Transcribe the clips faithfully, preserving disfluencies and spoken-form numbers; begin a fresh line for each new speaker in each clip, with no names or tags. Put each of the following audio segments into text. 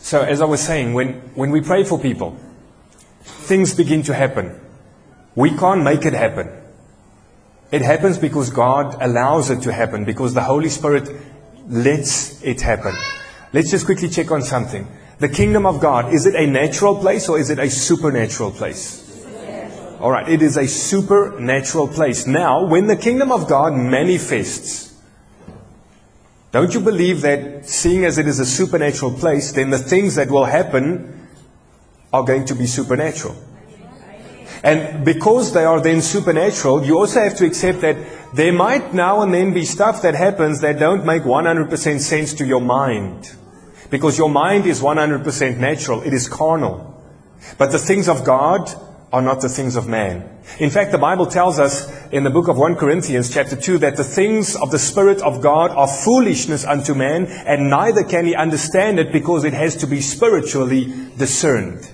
So as I was saying, when, when we pray for people, things begin to happen. We can't make it happen. It happens because God allows it to happen, because the Holy Spirit lets it happen. Let's just quickly check on something. The kingdom of God, is it a natural place or is it a supernatural place? All right, it is a supernatural place. Now, when the kingdom of God manifests, don't you believe that seeing as it is a supernatural place, then the things that will happen are going to be supernatural? And because they are then supernatural, you also have to accept that there might now and then be stuff that happens that don't make one hundred percent sense to your mind. Because your mind is one hundred percent natural. It is carnal. But the things of God are not the things of man. In fact, the Bible tells us in the book of First Corinthians chapter two that the things of the Spirit of God are foolishness unto man, and neither can he understand it because it has to be spiritually discerned.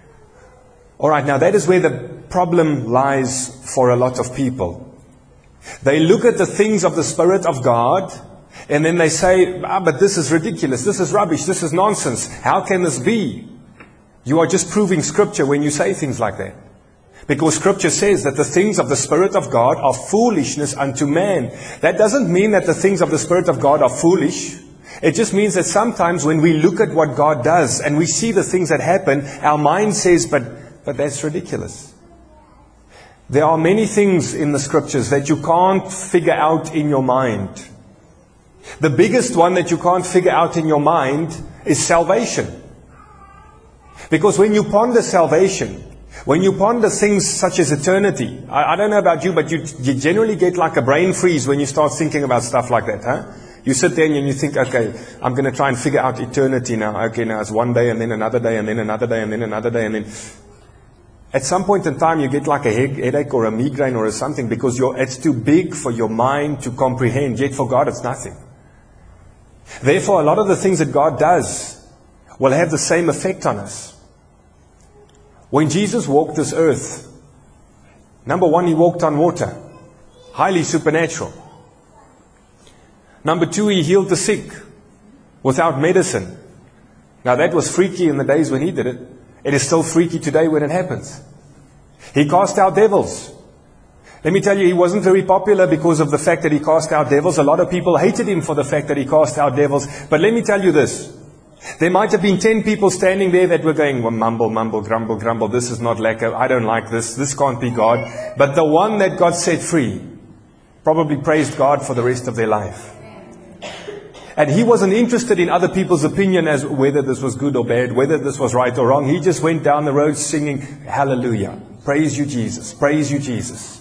All right, now that is where the problem lies for a lot of people. They look at the things of the Spirit of God, and then they say, ah, but this is ridiculous, this is rubbish, this is nonsense. How can this be? You are just proving Scripture when you say things like that. Because Scripture says that the things of the Spirit of God are foolishness unto man. That doesn't mean that the things of the Spirit of God are foolish. It just means that sometimes when we look at what God does and we see the things that happen, our mind says, but, but that's ridiculous. There are many things in the Scriptures that you can't figure out in your mind. The biggest one that you can't figure out in your mind is salvation. Because when you ponder salvation, when you ponder things such as eternity, I, I don't know about you, but you, you generally get like a brain freeze when you start thinking about stuff like that, huh? You sit there and you think, okay, I'm going to try and figure out eternity now. Okay, now it's one day and then another day and then another day and then another day and then... At some point in time, you get like a headache or a migraine or something because you're, it's too big for your mind to comprehend. Yet for God, it's nothing. Therefore, a lot of the things that God does will have the same effect on us. When Jesus walked this earth, number one, He walked on water. Highly supernatural. Number two, He healed the sick without medicine. Now that was freaky in the days when He did it. It is still freaky today when it happens. He cast out devils. Let me tell you, He wasn't very popular because of the fact that He cast out devils. A lot of people hated Him for the fact that He cast out devils. But let me tell you this. There might have been ten people standing there that were going, well, mumble, mumble, grumble, grumble. This is not lekker. I don't like this. This can't be God. But the one that got set free probably praised God for the rest of their life. And he wasn't interested in other people's opinion as whether this was good or bad, whether this was right or wrong. He just went down the road singing, hallelujah. Praise you, Jesus. Praise you, Jesus.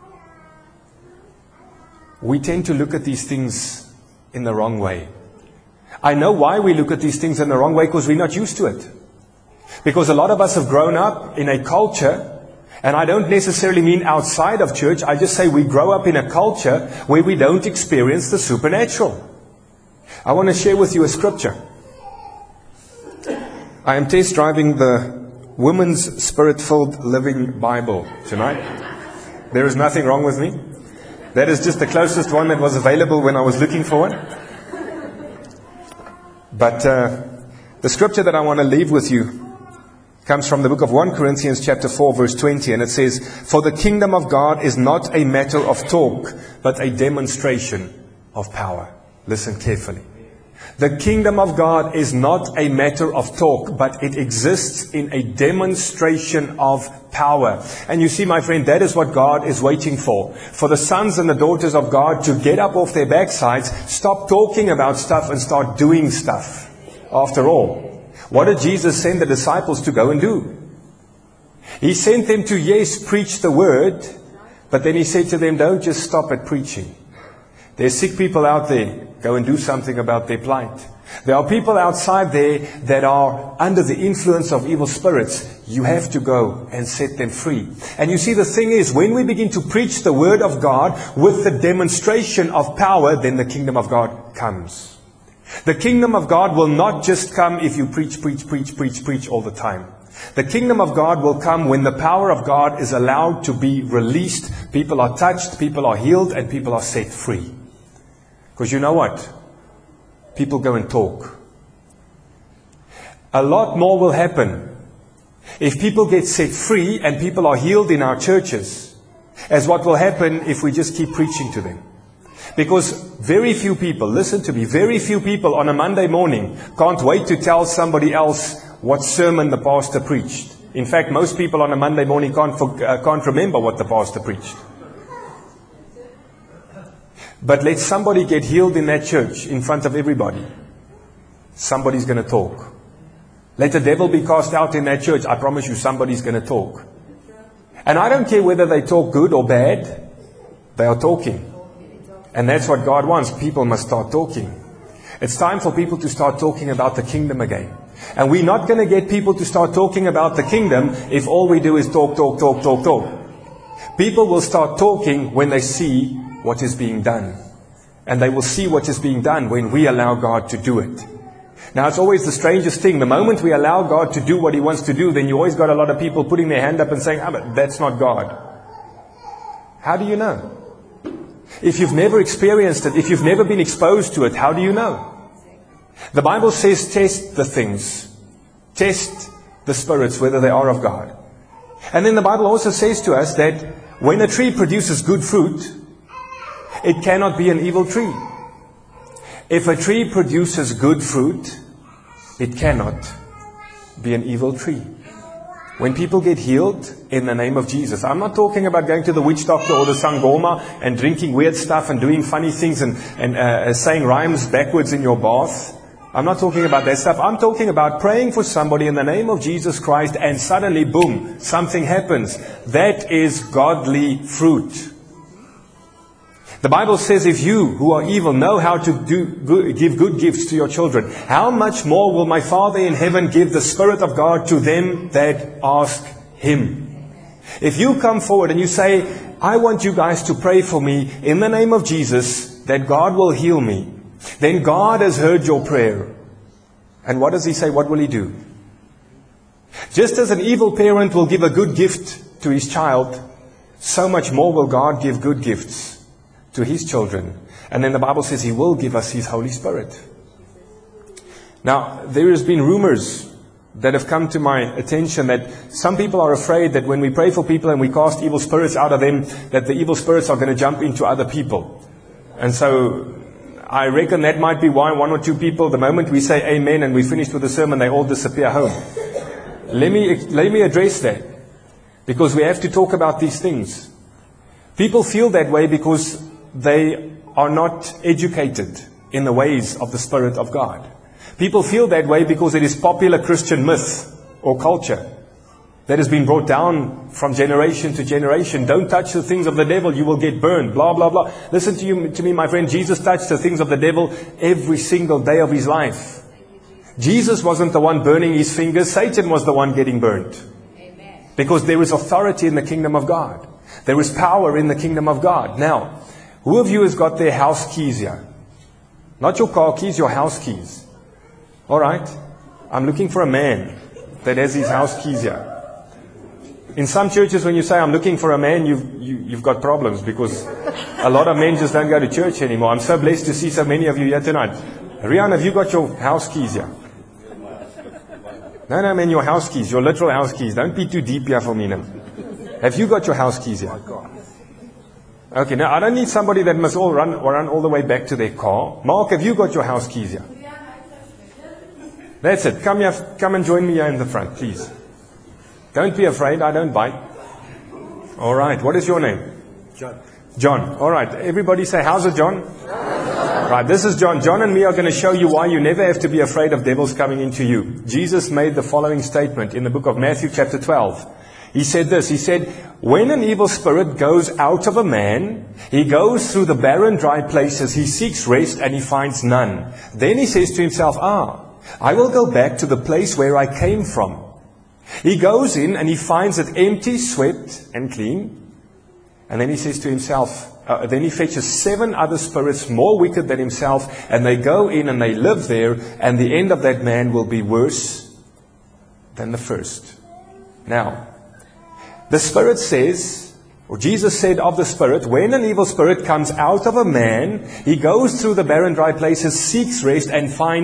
We tend to look at these things in the wrong way. I know why we look at these things in the wrong way, because we're not used to it. Because a lot of us have grown up in a culture, and I don't necessarily mean outside of church. I just say we grow up in a culture where we don't experience the supernatural. I want to share with you a scripture. I am test driving the Women's Spirit-Filled Living Bible tonight. There is nothing wrong with me. That is just the closest one that was available when I was looking for one. But uh, the scripture that I want to leave with you comes from the book of First Corinthians chapter four, verse twenty. And it says, for the kingdom of God is not a matter of talk, but a demonstration of power. Listen carefully. The kingdom of God is not a matter of talk, but it exists in a demonstration of power. And you see, my friend, that is what God is waiting for. For the sons and the daughters of God to get up off their backsides, stop talking about stuff and start doing stuff. After all, what did Jesus send the disciples to go and do? He sent them to, yes, preach the word, but then He said to them, don't just stop at preaching. There's sick people out there. Go and do something about their plight. There are people outside there that are under the influence of evil spirits. You have to go and set them free. And you see, the thing is, when we begin to preach the word of God with the demonstration of power, then the kingdom of God comes. The kingdom of God will not just come if you preach, preach, preach, preach, preach all the time. The kingdom of God will come when the power of God is allowed to be released. People are touched, people are healed, and people are set free. Because you know what? People go and talk. A lot more will happen if people get set free and people are healed in our churches, as what will happen if we just keep preaching to them. Because very few people, listen to me, very few people on a Monday morning can't wait to tell somebody else what sermon the pastor preached. In fact, most people on a Monday morning can't, for, uh, can't remember what the pastor preached. But let somebody get healed in that church in front of everybody. Somebody's going to talk. Let the devil be cast out in that church. I promise you somebody's going to talk. And I don't care whether they talk good or bad. They are talking. And that's what God wants. People must start talking. It's time for people to start talking about the kingdom again. And we're not going to get people to start talking about the kingdom if all we do is talk, talk, talk, talk, talk. People will start talking when they see what is being done. And they will see what is being done when we allow God to do it. Now, it's always the strangest thing. The moment we allow God to do what He wants to do, then you always got a lot of people putting their hand up and saying, ah, but that's not God. How do you know? If you've never experienced it, if you've never been exposed to it, how do you know? The Bible says test the things. Test the spirits, whether they are of God. And then the Bible also says to us that when a tree produces good fruit, it cannot be an evil tree. If a tree produces good fruit, it cannot be an evil tree. When people get healed in the name of Jesus, I'm not talking about going to the witch doctor or the Sangoma and drinking weird stuff and doing funny things and, and uh, saying rhymes backwards in your bath. I'm not talking about that stuff. I'm talking about praying for somebody in the name of Jesus Christ and suddenly, boom, something happens. That is godly fruit. The Bible says if you who are evil know how to do, good, give good gifts to your children, how much more will my Father in heaven give the Spirit of God to them that ask Him? If you come forward and you say, I want you guys to pray for me in the name of Jesus that God will heal me, then God has heard your prayer. And what does He say? What will He do? Just as an evil parent will give a good gift to his child, so much more will God give good gifts to His children. And then the Bible says He will give us His Holy Spirit. Now, there has been rumors that have come to my attention that some people are afraid that when we pray for people and we cast evil spirits out of them, that the evil spirits are going to jump into other people. And so I reckon that might be why one or two people, the moment we say amen and we finish with the sermon, they all disappear home. Let me, let me address that. Because we have to talk about these things. People feel that way because they are not educated in the ways of the Spirit of God. People feel that way because it is popular Christian myth or culture that has been brought down from generation to generation. Don't touch the things of the devil, you will get burned, blah, blah, blah. Listen to you, to me, my friend. Jesus touched the things of the devil every single day of His life. Jesus wasn't the one burning his fingers. Satan was the one getting burned. Because there is authority in the kingdom of God. There is power in the kingdom of God. Now, who of you has got their house keys here? Not your car keys, your house keys. All right. I'm looking for a man that has his house keys here. In some churches, when you say, I'm looking for a man, you've, you, you've got problems because a lot of men just don't go to church anymore. I'm so blessed to see so many of you here tonight. Rian, have you got your house keys here? No, no, man, your house keys, your literal house keys. Don't be too deep here for me now. Have you got your house keys here? Okay, now I don't need somebody that must all run, or run all the way back to their car. Mark, have you got your house keys here? That's it. Come here, come and join me here in the front, please. Don't be afraid, I don't bite. All right, what is your name?
John.
John. All right, everybody say, how's it, John? Right, this is John. John and me are going to show you why you never have to be afraid of devils coming into you. Jesus made the following statement in the book of Matthew chapter twelve. He said this, he said, when an evil spirit goes out of a man, he goes through the barren, dry places, he seeks rest and he finds none. Then he says to himself, ah, I will go back to the place where I came from. He goes in and he finds it empty, swept and clean. And then he says to himself, uh, then he fetches seven other spirits more wicked than himself, and they go in and they live there, and the end of that man will be worse than the first. Now, the Spirit says, or Jesus said of the Spirit, when an evil spirit comes out of a man, he goes through the barren, dry places, seeks rest, and finds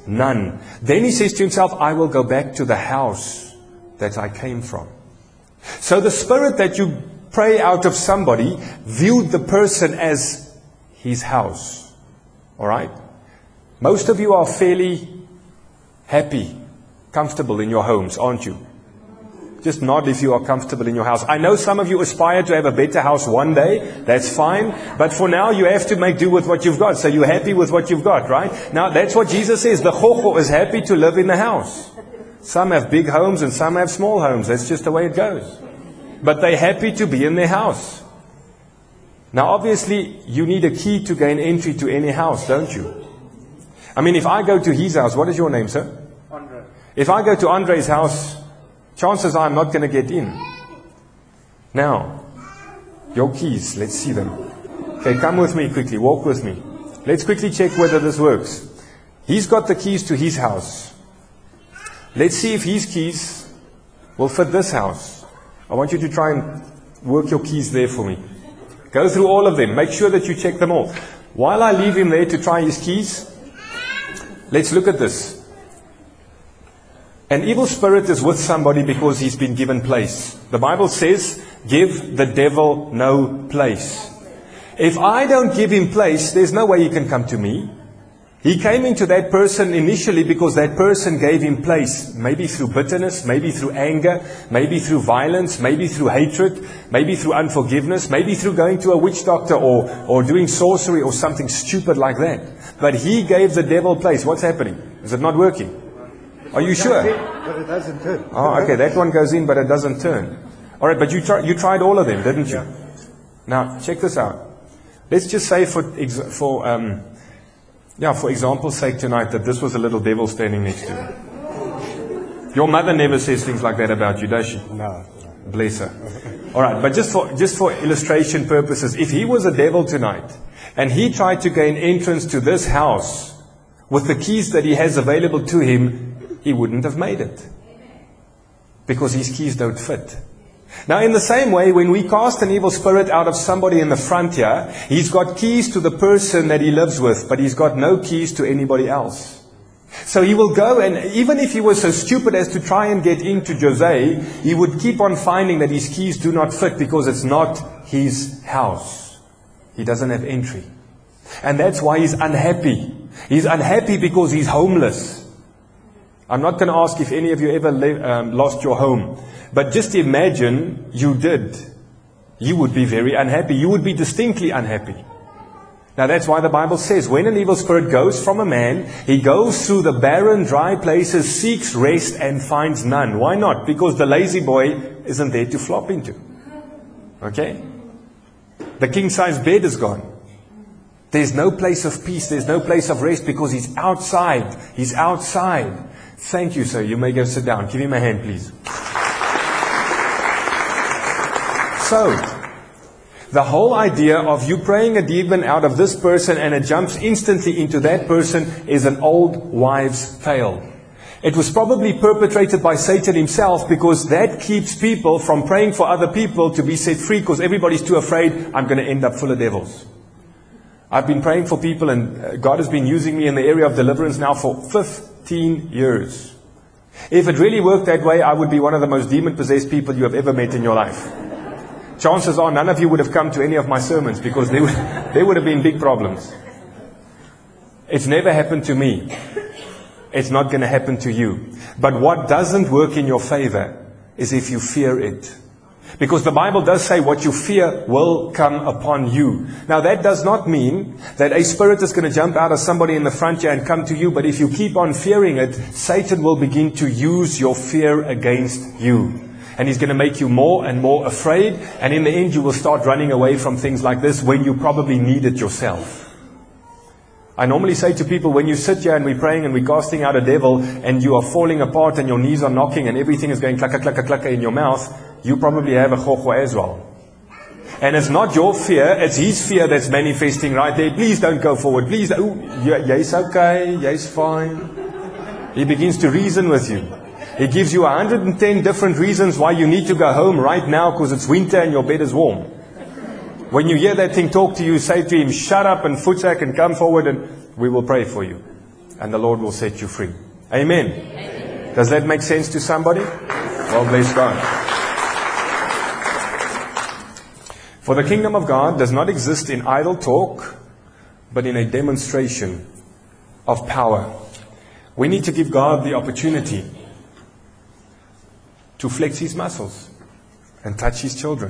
none. Then he says to himself, I will go back to the house that I came from. So the spirit that you pray out of somebody viewed the person as his house. Alright? Most of you are fairly happy, comfortable in your homes, aren't you? Just nod if you are comfortable in your house. I know some of you aspire to have a better house one day. That's fine. But for now, you have to make do with what you've got. So you're happy with what you've got, right? Now, that's what Jesus says. The chokho is happy to live in the house. Some have big homes and some have small homes. That's just the way it goes. But they're happy to be in their house. Now, obviously, you need a key to gain entry to any house, don't you? I mean, if I go to his house, what is your name, sir?
Andre.
If I go to Andre's house, chances are I'm not going to get in. Now, your keys, let's see them. Okay, come with me quickly, walk with me. Let's quickly check whether this works. He's got the keys to his house. Let's see if his keys will fit this house. I want you to try and work your keys there for me. Go through all of them. Make sure that you check them all. While I leave him there to try his keys, let's look at this. An evil spirit is with somebody because he's been given place. The Bible says, give the devil no place. If I don't give him place, there's no way he can come to me. He came into that person initially because that person gave him place. Maybe through bitterness, maybe through anger, maybe through violence, maybe through hatred, maybe through unforgiveness, maybe through going to a witch doctor or, or doing sorcery or something stupid like that. But he gave the devil place. What's happening? Is it not working? Are you sure?
But it doesn't turn.
Oh, okay. That one goes in, but it doesn't turn. All right, but you, try, you tried all of them, didn't you?
Yeah.
Now, check this out. Let's just say for ex- for um, yeah, for example's sake tonight that this was a little devil standing next to you. Your mother never says things like that about you, does she?
No.
Bless her. All right, but just for just for illustration purposes, if he was a devil tonight and he tried to gain entrance to this house with the keys that he has available to him, he wouldn't have made it. Because his keys don't fit. Now in the same way, when we cast an evil spirit out of somebody in the front here, he's got keys to the person that he lives with, but he's got no keys to anybody else. So he will go, and even if he was so stupid as to try and get into Jose, he would keep on finding that his keys do not fit because it's not his house. He doesn't have entry. And that's why he's unhappy. He's unhappy because he's homeless. I'm not going to ask if any of you ever le- um, lost your home. But just imagine you did. You would be very unhappy. You would be distinctly unhappy. Now that's why the Bible says, when an evil spirit goes from a man, he goes through the barren, dry places, seeks rest and finds none. Why not? Because the lazy boy isn't there to flop into. Okay? The king-size bed is gone. There's no place of peace. There's no place of rest because he's outside. He's outside. Thank you, sir. You may go sit down. Give him a hand, please. So, the whole idea of you praying a demon out of this person and it jumps instantly into that person is an old wives' tale. It was probably perpetrated by Satan himself because that keeps people from praying for other people to be set free because everybody's too afraid, I'm going to end up full of devils. I've been praying for people and God has been using me in the area of deliverance now for fifteen years. If it really worked that way, I would be one of the most demon-possessed people you have ever met in your life. Chances are none of you would have come to any of my sermons because there would, there would have been big problems. It's never happened to me. It's not going to happen to you. But what doesn't work in your favor is if you fear it. Because the Bible does say what you fear will come upon you. Now that does not mean that a spirit is going to jump out of somebody in the front here and come to you. But if you keep on fearing it, Satan will begin to use your fear against you. And he's going to make you more and more afraid. And in the end, you will start running away from things like this when you probably need it yourself. I normally say to people, when you sit here and we're praying and we're casting out a devil and you are falling apart and your knees are knocking and everything is going klakka, klakka, klakka in your mouth, you probably have a chokho as well. And it's not your fear, it's his fear that's manifesting right there. Please don't go forward. Please, oh, jy's okay, jy's fine. He begins to reason with you. He gives you one hundred ten different reasons why you need to go home right now because it's winter and your bed is warm. When you hear that thing talk to you, say to him, shut up and footsack and come forward and we will pray for you. and the Lord will set you free. Amen. Amen. Does that make sense to somebody? Well, bless God. For the kingdom of God does not exist in idle talk, but in a demonstration of power. We need to give God the opportunity to flex His muscles and touch His children.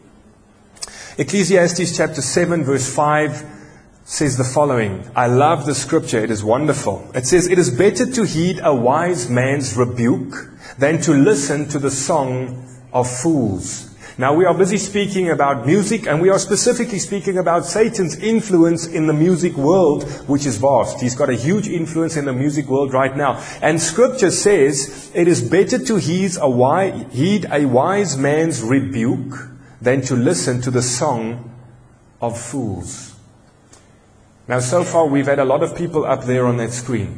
Ecclesiastes chapter seven verse five says the following. I love the scripture. It is wonderful. It says, it is better to heed a wise man's rebuke than to listen to the song of fools. Now we are busy speaking about music, and we are specifically speaking about Satan's influence in the music world, which is vast. He's got a huge influence in the music world right now. And scripture says it is better to heed a wise, heed a wise man's rebuke than to listen to the song of fools. Now so far we've had a lot of people up there on that screen.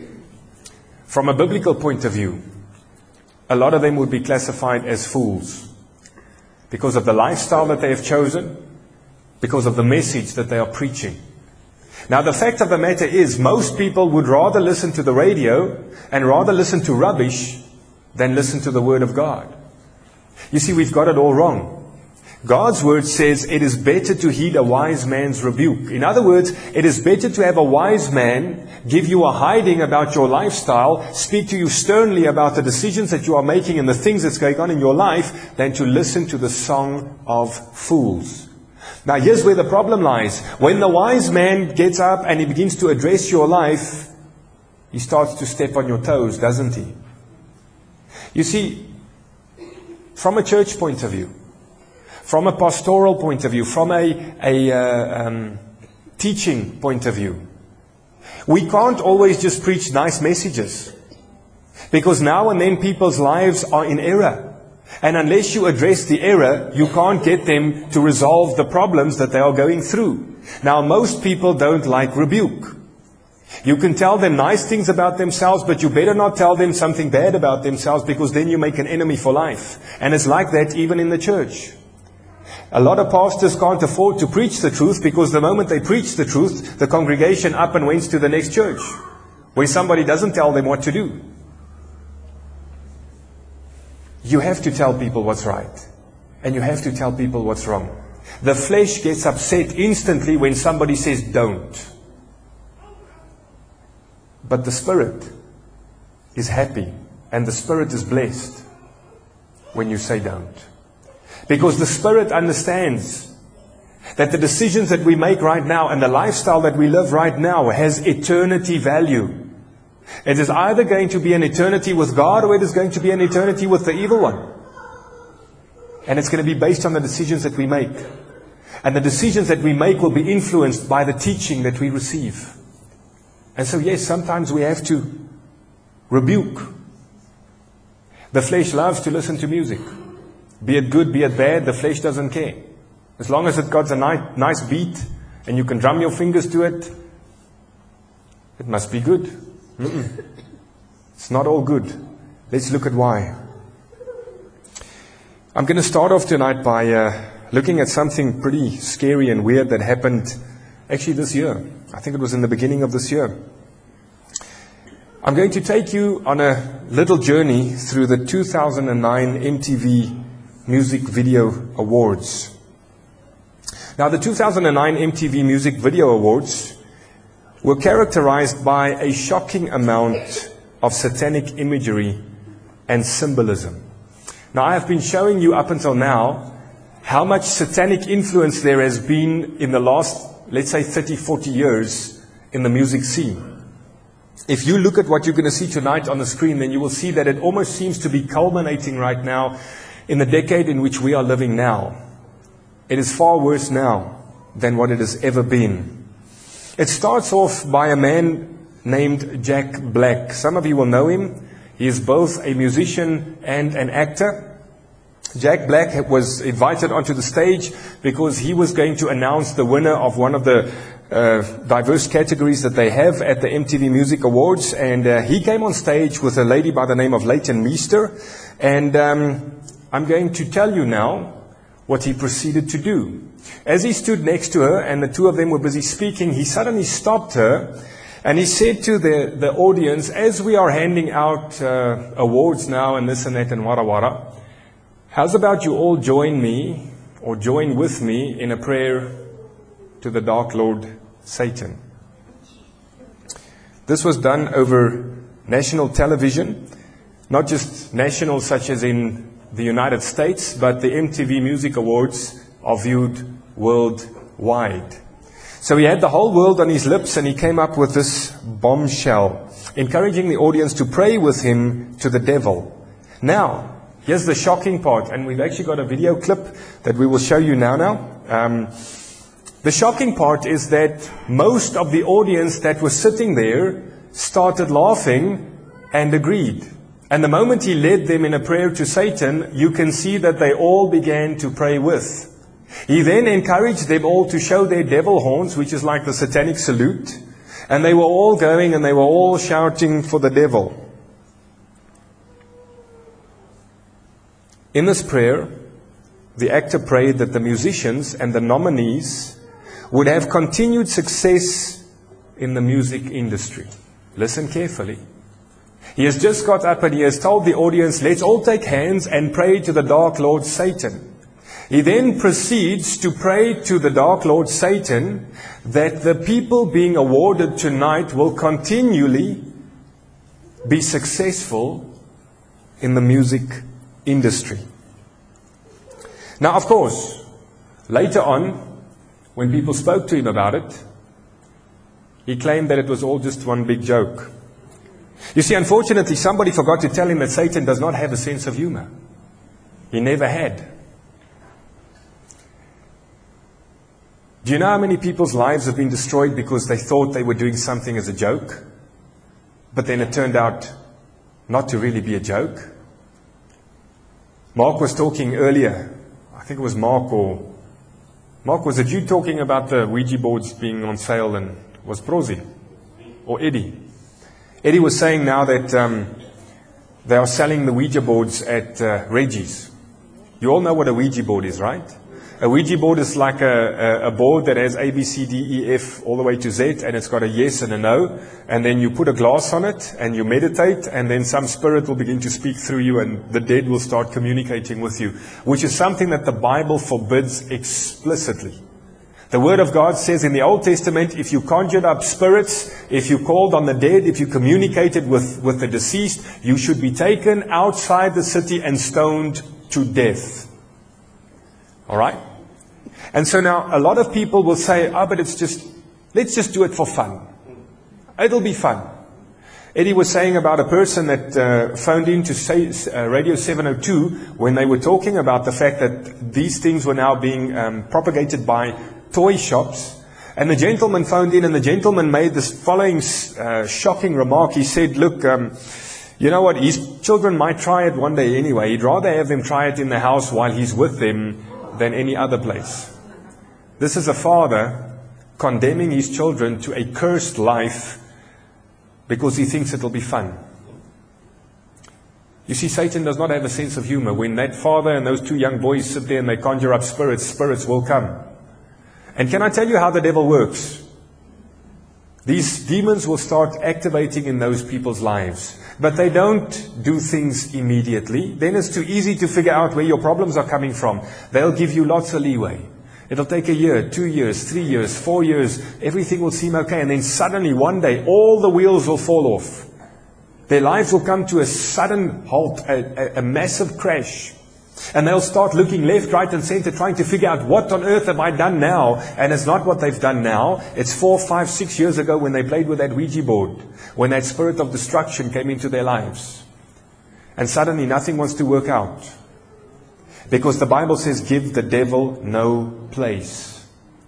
From a biblical point of view, a lot of them would be classified as fools. Because of the lifestyle that they have chosen, because of the message that they are preaching. Now the fact of the matter is, most people would rather listen to the radio and rather listen to rubbish than listen to the Word of God. You see, we've got it all wrong. God's Word says it is better to heed a wise man's rebuke. In other words, it is better to have a wise man give you a hiding about your lifestyle, speak to you sternly about the decisions that you are making and the things that's going on in your life, than to listen to the song of fools. Now here's where the problem lies. When the wise man gets up and he begins to address your life, he starts to step on your toes, doesn't he? You see, from a church point of view, from a pastoral point of view, from a, a uh, um, teaching point of view, we can't always just preach nice messages. Because now and then people's lives are in error. And unless you address the error, you can't get them to resolve the problems that they are going through. Now most people don't like rebuke. You can tell them nice things about themselves, but you better not tell them something bad about themselves, because then you make an enemy for life. And it's like that even in the church. A lot of pastors can't afford to preach the truth, because the moment they preach the truth, the congregation up and went to the next church, where somebody doesn't tell them what to do. You have to tell people what's right. And you have to tell people what's wrong. The flesh gets upset instantly when somebody says don't. But the Spirit is happy, and the Spirit is blessed when you say don't. Because the Spirit understands that the decisions that we make right now and the lifestyle that we live right now has eternity value. It is either going to be an eternity with God, or it is going to be an eternity with the evil one. And it's going to be based on the decisions that we make. And the decisions that we make will be influenced by the teaching that we receive. And so yes, sometimes we have to rebuke. The flesh loves to listen to music. Be it good, be it bad, the flesh doesn't care. As long as it got a nice, nice beat and you can drum your fingers to it, it must be good. Mm-mm. It's not all good. Let's look at why. I'm going to start off tonight by uh, looking at something pretty scary and weird that happened actually this year. I think it was in the beginning of this year. I'm going to take you on a little journey through the two thousand nine M T V Music Video Awards. Now, the two thousand nine M T V Music Video Awards were characterized by a shocking amount of satanic imagery and symbolism. Now, I have been showing you up until now how much satanic influence there has been in the last, let's say, thirty, forty years in the music scene. If you look at what you're going to see tonight on the screen, then you will see that it almost seems to be culminating right now in the decade in which we are living now. It is far worse now than what it has ever been. It starts off by a man named Jack Black. Some of you will know him. He is both a musician and an actor. Jack Black was invited onto the stage because he was going to announce the winner of one of the uh, diverse categories that they have at the M T V Music Awards. And uh, he came on stage with a lady by the name of Leighton Meester. And um, I'm going to tell you now what he proceeded to do. As he stood next to her and the two of them were busy speaking, he suddenly stopped her And he said to the, the audience, as we are handing out uh, awards now and this and that and wara wara, how's about you all join me or join with me in a prayer to the Dark Lord Satan? This was done over national television, not just national such as in the United States, but the M T V Music Awards are viewed worldwide. So he had the whole world on his lips, and he came up with this bombshell, encouraging the audience to pray with him to the devil. Now, here's the shocking part, and we've actually got a video clip that we will show you now. Now, um, the shocking part is that most of the audience that was sitting there started laughing and agreed. And the moment he led them in a prayer to Satan, you can see that they all began to pray with. He then encouraged them all to show their devil horns, which is like the satanic salute. And they were all going and they were all shouting for the devil. In this prayer, the actor prayed that the musicians and the nominees would have continued success in the music industry. Listen carefully. He has just got up and he has told the audience, let's all take hands and pray to the Dark Lord Satan. He then proceeds to pray to the Dark Lord Satan that the people being awarded tonight will continually be successful in the music industry. Now, of course, later on, when people spoke to him about it, he claimed that it was all just one big joke. You see, unfortunately, somebody forgot to tell him that Satan does not have a sense of humor. He never had. Do you know how many people's lives have been destroyed because they thought they were doing something as a joke, but then it turned out not to really be a joke? Mark was talking earlier, I think it was Mark or... Mark, was it you talking about the Ouija boards being on sale, and was Prozi or Eddie? Eddie was saying now that um, they are selling the Ouija boards at uh, Reggie's. You all know what a Ouija board is, right? A Ouija board is like a, a, a board that has A, B, C, D, E, F all the way to Z, and it's got a yes and a no, and then you put a glass on it, and you meditate, and then some spirit will begin to speak through you, and the dead will start communicating with you, which is something that the Bible forbids explicitly. The Word of God says in the Old Testament, if you conjured up spirits, if you called on the dead, if you communicated with, with the deceased, you should be taken outside the city and stoned to death. All right? And so now a lot of people will say, oh, but it's just, let's just do it for fun. It'll be fun. Eddie was saying about a person that uh, phoned in to say, uh, Radio seven oh two when they were talking about the fact that these things were now being um, propagated by toy shops. And the gentleman phoned in, and the gentleman made this following uh, shocking remark. He said, look, um, you know what, his children might try it one day anyway. He'd rather have them try it in the house while he's with them than any other place. This is a father condemning his children to a cursed life because he thinks it'll be fun. You see, Satan does not have a sense of humor. When that father and those two young boys sit there and they conjure up spirits, spirits will come. And can I tell you how the devil works? These demons will start activating in those people's lives. But they don't do things immediately. Then it's too easy to figure out where your problems are coming from. They'll give you lots of leeway. It'll take a year, two years, three years, four years. Everything will seem okay. And then suddenly, one day, all the wheels will fall off. Their lives will come to a sudden halt, a, a, a massive crash. And they'll start looking left, right, and center, trying to figure out what on earth have I done now. And it's not what they've done now. It's four, five, six years ago when they played with that Ouija board, when that spirit of destruction came into their lives. And suddenly nothing wants to work out. Because the Bible says, give the devil no place.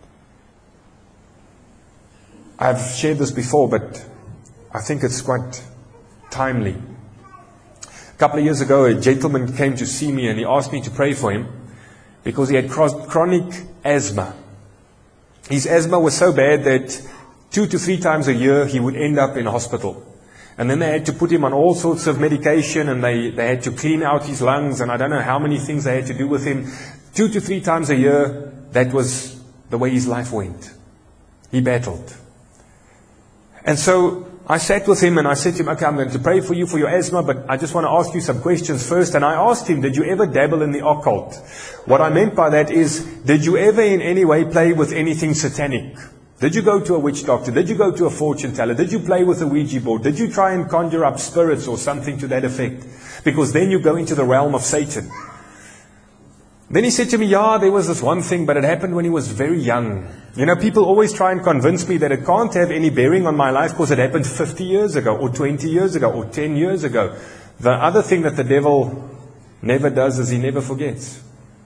I've shared this before, but I think it's quite timely. A couple of years ago, a gentleman came to see me and he asked me to pray for him because he had chronic asthma. His asthma was so bad that two to three times a year he would end up in hospital. And then they had to put him on all sorts of medication, and they, they had to clean out his lungs, and I don't know how many things they had to do with him. Two to three times a year, that was the way his life went. He battled. And so I sat with him and I said to him, okay, I'm going to pray for you for your asthma, but I just want to ask you some questions first. And I asked him, did you ever dabble in the occult? What I meant by that is, did you ever in any way play with anything satanic? Did you go to a witch doctor? Did you go to a fortune teller? Did you play with a Ouija board? Did you try and conjure up spirits or something to that effect? Because then you go into the realm of Satan. Then he said to me, yeah, there was this one thing, but it happened when he was very young. You know, people always try and convince me that it can't have any bearing on my life because it happened fifty years ago, or twenty years ago, or ten years ago. The other thing that the devil never does is he never forgets.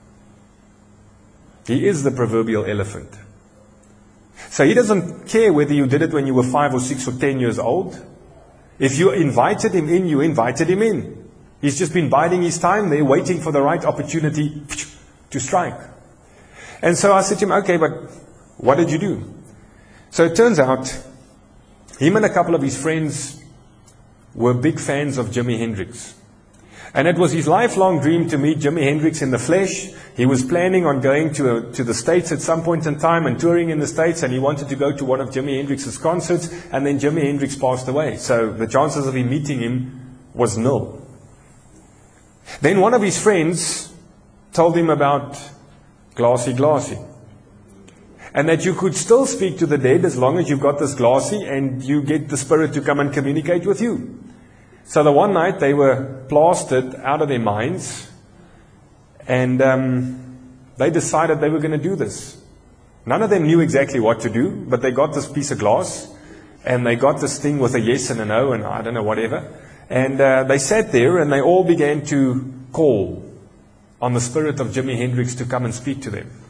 He is the proverbial elephant. So he doesn't care whether you did it when you were five or six or ten years old. If you invited him in, you invited him in. He's just been biding his time there, waiting for the right opportunity to strike. And so I said to him, okay, but what did you do? So it turns out, him and a couple of his friends were big fans of Jimi Hendrix. And it was his lifelong dream to meet Jimi Hendrix in the flesh. He was planning on going to, a, to the States at some point in time and touring in the States, and he wanted to go to one of Jimi Hendrix's concerts, and then Jimi Hendrix passed away. So the chances of him meeting him was nil. Then one of his friends told him about glassy glassy. And that you could still speak to the dead as long as you've got this glassy and you get the spirit to come and communicate with you. So the one night they were plastered out of their minds, and um, they decided they were going to do this. None of them knew exactly what to do, but they got this piece of glass and they got this thing with a yes and a no and I don't know, whatever. And uh, they sat there and they all began to call on the spirit of Jimi Hendrix to come and speak to them.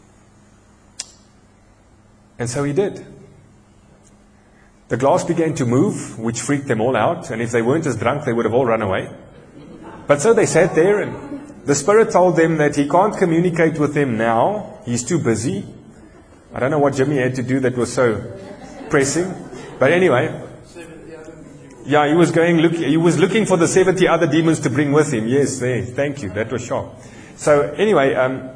And so he did. The glass began to move, which freaked them all out. And if they weren't as drunk, they would have all run away. But so they sat there, and the spirit told them that he can't communicate with them now. He's too busy. I don't know what Jimmy had to do that was so pressing. But anyway, yeah, he was going. Look, he was looking for the seventy other demons to bring with him. Yes, there. Thank you. That was sharp. So anyway, um,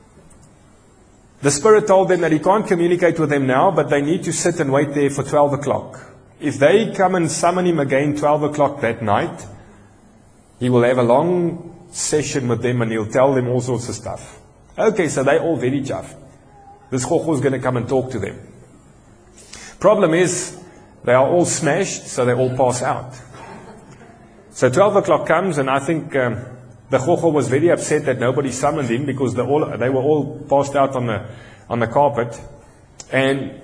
the spirit told them that he can't communicate with them now, but they need to sit and wait there for twelve o'clock. If they come and summon him again twelve o'clock that night, he will have a long session with them and he'll tell them all sorts of stuff. Okay, so they all very chuffed. This Gogo is going to come and talk to them. Problem is, they are all smashed, so they all pass out. So twelve o'clock comes, and I think um, the Gogo was very upset that nobody summoned him, because they, all, they were all passed out on the, on the carpet. And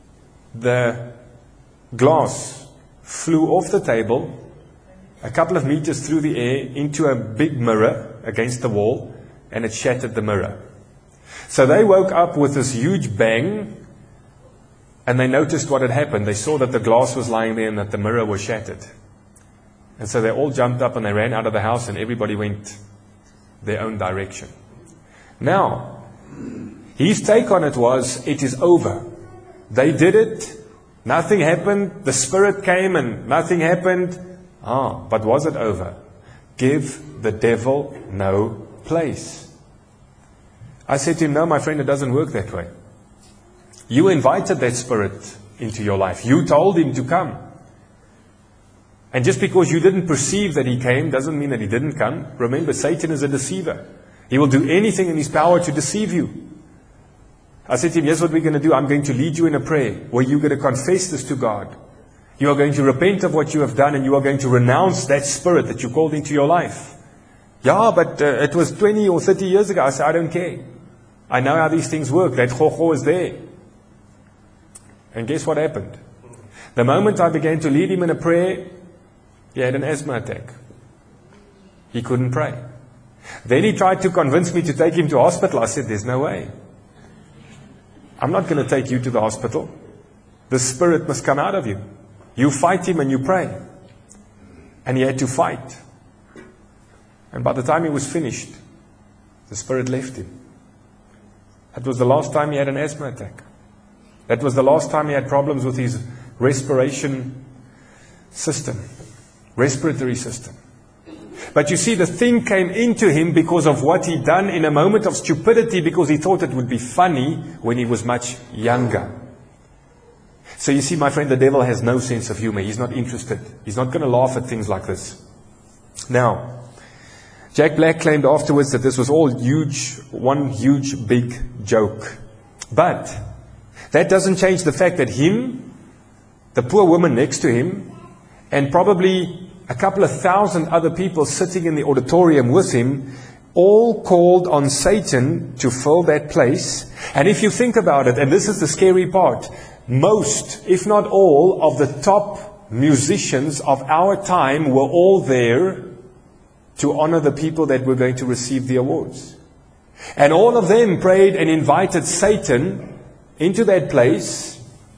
the glass flew off the table a couple of meters through the air into a big mirror against the wall, and it shattered the mirror. So they woke up with this huge bang, and they noticed what had happened. They saw that the glass was lying there and that the mirror was shattered. And so they all jumped up and they ran out of the house, and everybody went their own direction. Now, his take on it was, it is over. They did it. Nothing happened. The spirit came and nothing happened. Ah, but was it over? Give the devil no place. I said to him, no, my friend, it doesn't work that way. You invited that spirit into your life. You told him to come. And just because you didn't perceive that he came doesn't mean that he didn't come. Remember, Satan is a deceiver. He will do anything in his power to deceive you. I said to him, here's what we're going to do. I'm going to lead you in a prayer where you're going to confess this to God. You are going to repent of what you have done, and you are going to renounce that spirit that you called into your life. Yeah, but uh, it was twenty or thirty years ago. I said, I don't care. I know how these things work. That Gogo is there. And guess what happened? The moment I began to lead him in a prayer, he had an asthma attack. He couldn't pray. Then he tried to convince me to take him to hospital. I said, there's no way. I'm not going to take you to the hospital. The spirit must come out of you. You fight him and you pray. And he had to fight. And by the time he was finished, the spirit left him. That was the last time he had an asthma attack. That was the last time he had problems with his respiration system, respiratory system. But you see, the thing came into him because of what he'd done in a moment of stupidity, because he thought it would be funny when he was much younger. So you see, my friend, the devil has no sense of humor. He's not interested. He's not going to laugh at things like this. Now, Jack Black claimed afterwards that this was all huge, one huge big joke. But that doesn't change the fact that him, the poor woman next to him, and probably a couple of thousand other people sitting in the auditorium with him, all called on Satan to fill that place. And if you think about it, and this is the scary part, most, if not all, of the top musicians of our time were all there to honor the people that were going to receive the awards. And all of them prayed and invited Satan into that place,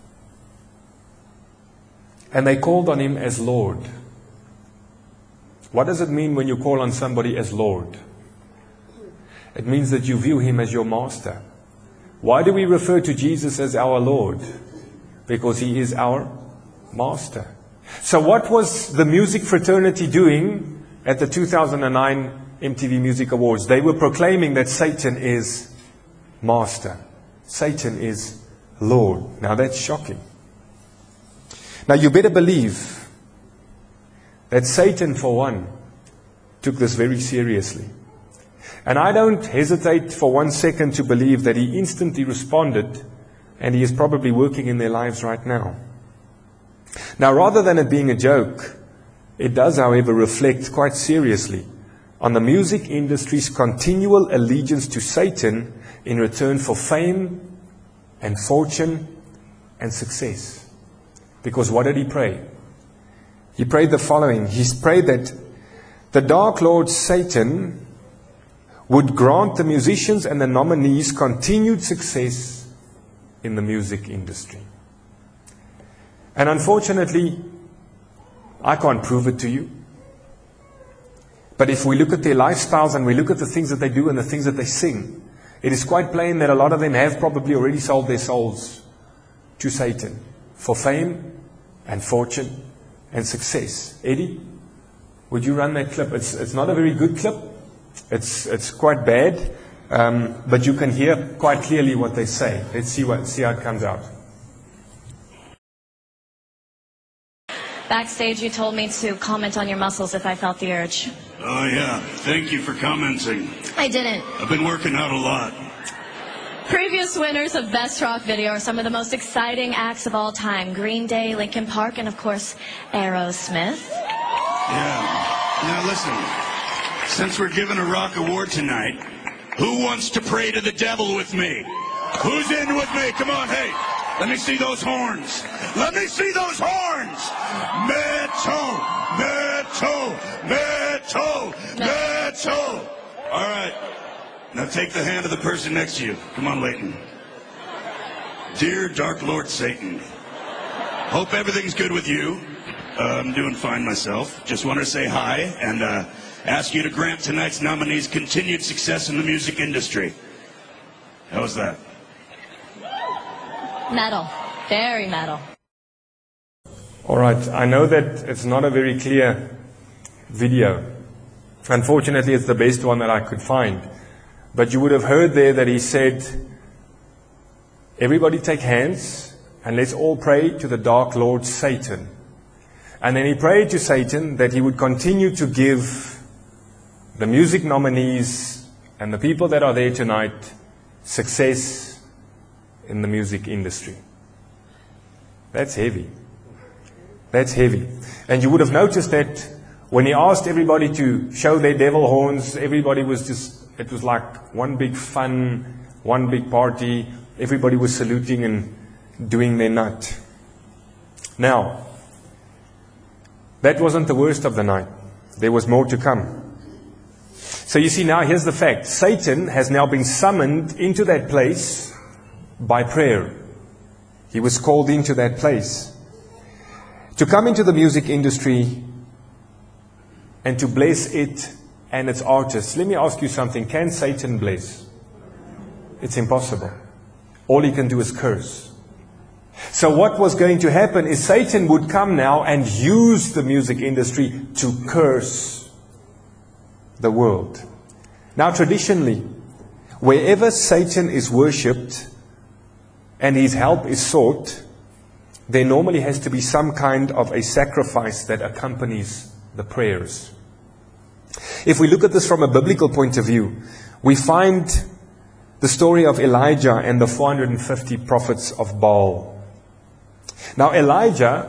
and they called on him as Lord. What does it mean when you call on somebody as Lord? It means that you view him as your master. Why do we refer to Jesus as our Lord? Because he is our master. So what was the music fraternity doing at the two thousand nine M T V Music Awards? They were proclaiming that Satan is master. Satan is Lord. Now that's shocking. Now you better believe that Satan, for one, took this very seriously. And I don't hesitate for one second to believe that he instantly responded, and he is probably working in their lives right now. Now, rather than it being a joke, it does, however, reflect quite seriously on the music industry's continual allegiance to Satan in return for fame and fortune and success. Because what did he pray? He prayed the following. He prayed that the Dark Lord Satan would grant the musicians and the nominees continued success in the music industry. And unfortunately, I can't prove it to you. But if we look at their lifestyles and we look at the things that they do and the things that they sing, it is quite plain that a lot of them have probably already sold their souls to Satan for fame and fortune and success. Eddie, would you run that clip? It's, it's not a very good clip. It's, it's quite bad, um, but you can hear quite clearly what they say. Let's see, what, see how it comes out.
Backstage, you told me to comment on your muscles if I felt the urge.
Oh, yeah. Thank you for commenting.
I didn't.
I've been working out a lot.
Previous winners of Best Rock Video are some of the most exciting acts of all time. Green Day, Linkin Park, and of course, Aerosmith.
Yeah. Now listen. Since we're giving a rock award tonight, who wants to pray to the devil with me? Who's in with me? Come on, hey. Let me see those horns. Let me see those horns. Metal, metal, metal, metal. All right. Now take the hand of the person next to you. Come on, Leighton. Dear Dark Lord Satan, hope everything's good with you. Uh, I'm doing fine myself. Just want to say hi and uh, ask you to grant tonight's nominees continued success in the music industry. How's that?
Metal. Very metal.
All right. I know that it's not a very clear video. Unfortunately, it's the best one that I could find. But you would have heard there that he said, everybody take hands and let's all pray to the Dark Lord Satan. And then he prayed to Satan that he would continue to give the music nominees and the people that are there tonight success in the music industry. That's heavy. That's heavy. And you would have noticed that when he asked everybody to show their devil horns, everybody was just, it was like one big fun, one big party. Everybody was saluting and doing their nut. Now, that wasn't the worst of the night. There was more to come. So you see now, here's the fact. Satan has now been summoned into that place by prayer. He was called into that place to come into the music industry and to bless it and its artists. Let me ask you something. Can Satan bless? It's impossible. All he can do is curse. So what was going to happen is Satan would come now and use the music industry to curse the world. Now traditionally, wherever Satan is worshipped and his help is sought, there normally has to be some kind of a sacrifice that accompanies the prayers. If we look at this from a biblical point of view, we find the story of Elijah and the four hundred fifty prophets of Baal. Now Elijah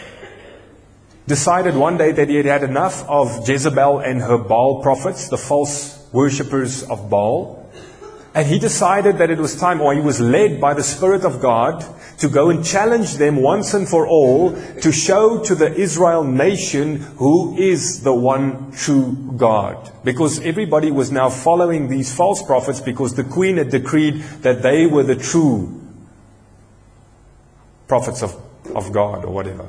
decided one day that he had had enough of Jezebel and her Baal prophets, the false worshippers of Baal. And he decided that it was time, or he was led by the Spirit of God, to go and challenge them once and for all, to show to the Israel nation who is the one true God. Because everybody was now following these false prophets, because the queen had decreed that they were the true prophets of, of God, or whatever.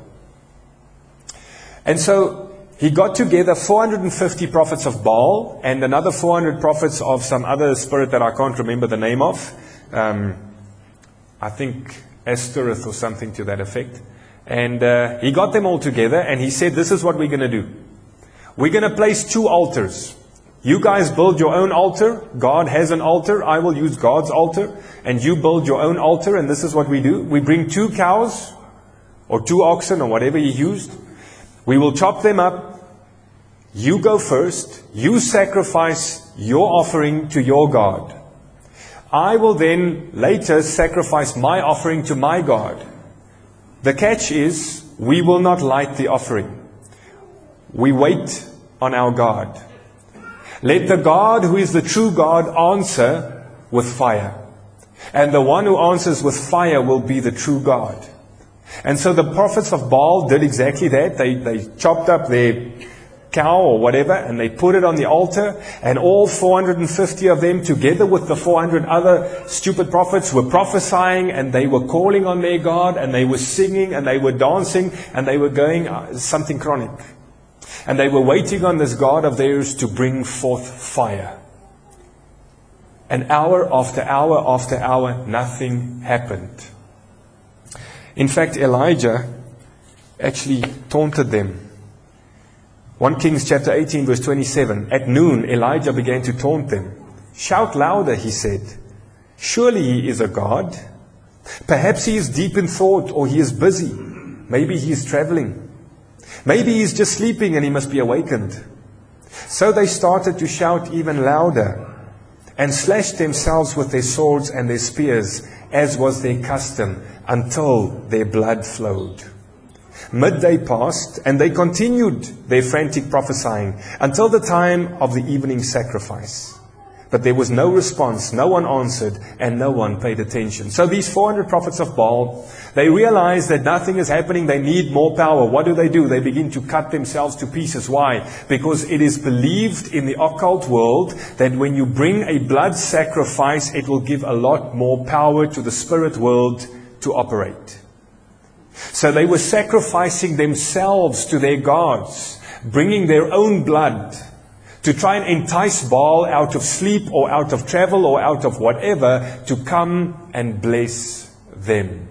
And so he got together four hundred fifty prophets of Baal and another four hundred prophets of some other spirit that I can't remember the name of. Um, I think Ashtoreth or something to that effect. And uh, he got them all together and he said, this is what we're going to do. We're going to place two altars. You guys build your own altar. God has an altar. I will use God's altar. And you build your own altar. And this is what we do. We bring two cows or two oxen or whatever he used. We will chop them up. You go first. You sacrifice your offering to your God. I will then later sacrifice my offering to my God. The catch is, we will not light the offering. We wait on our God. Let the God who is the true God answer with fire. And the one who answers with fire will be the true God. And so the prophets of Baal did exactly that. They, they chopped up their cow or whatever, and they put it on the altar, and all four hundred fifty of them, together with the four hundred other stupid prophets, were prophesying, and they were calling on their God, and they were singing, and they were dancing, and they were going uh, something chronic. And they were waiting on this God of theirs to bring forth fire. And hour after hour after hour, nothing happened. In fact, Elijah actually taunted them. First Kings chapter eighteen verse twenty-seven. At noon, Elijah began to taunt them. Shout louder, he said. Surely he is a god. Perhaps he is deep in thought, or he is busy. Maybe he is traveling. Maybe he is just sleeping and he must be awakened. So they started to shout even louder and slashed themselves with their swords and their spears, as was their custom, until their blood flowed. Midday passed, and they continued their frantic prophesying until the time of the evening sacrifice. But there was no response, no one answered, and no one paid attention. So these four hundred prophets of Baal, they realize that nothing is happening, they need more power. What do they do? They begin to cut themselves to pieces. Why? Because it is believed in the occult world that when you bring a blood sacrifice, it will give a lot more power to the spirit world to operate. So they were sacrificing themselves to their gods, bringing their own blood to try and entice Baal out of sleep or out of travel or out of whatever to come and bless them.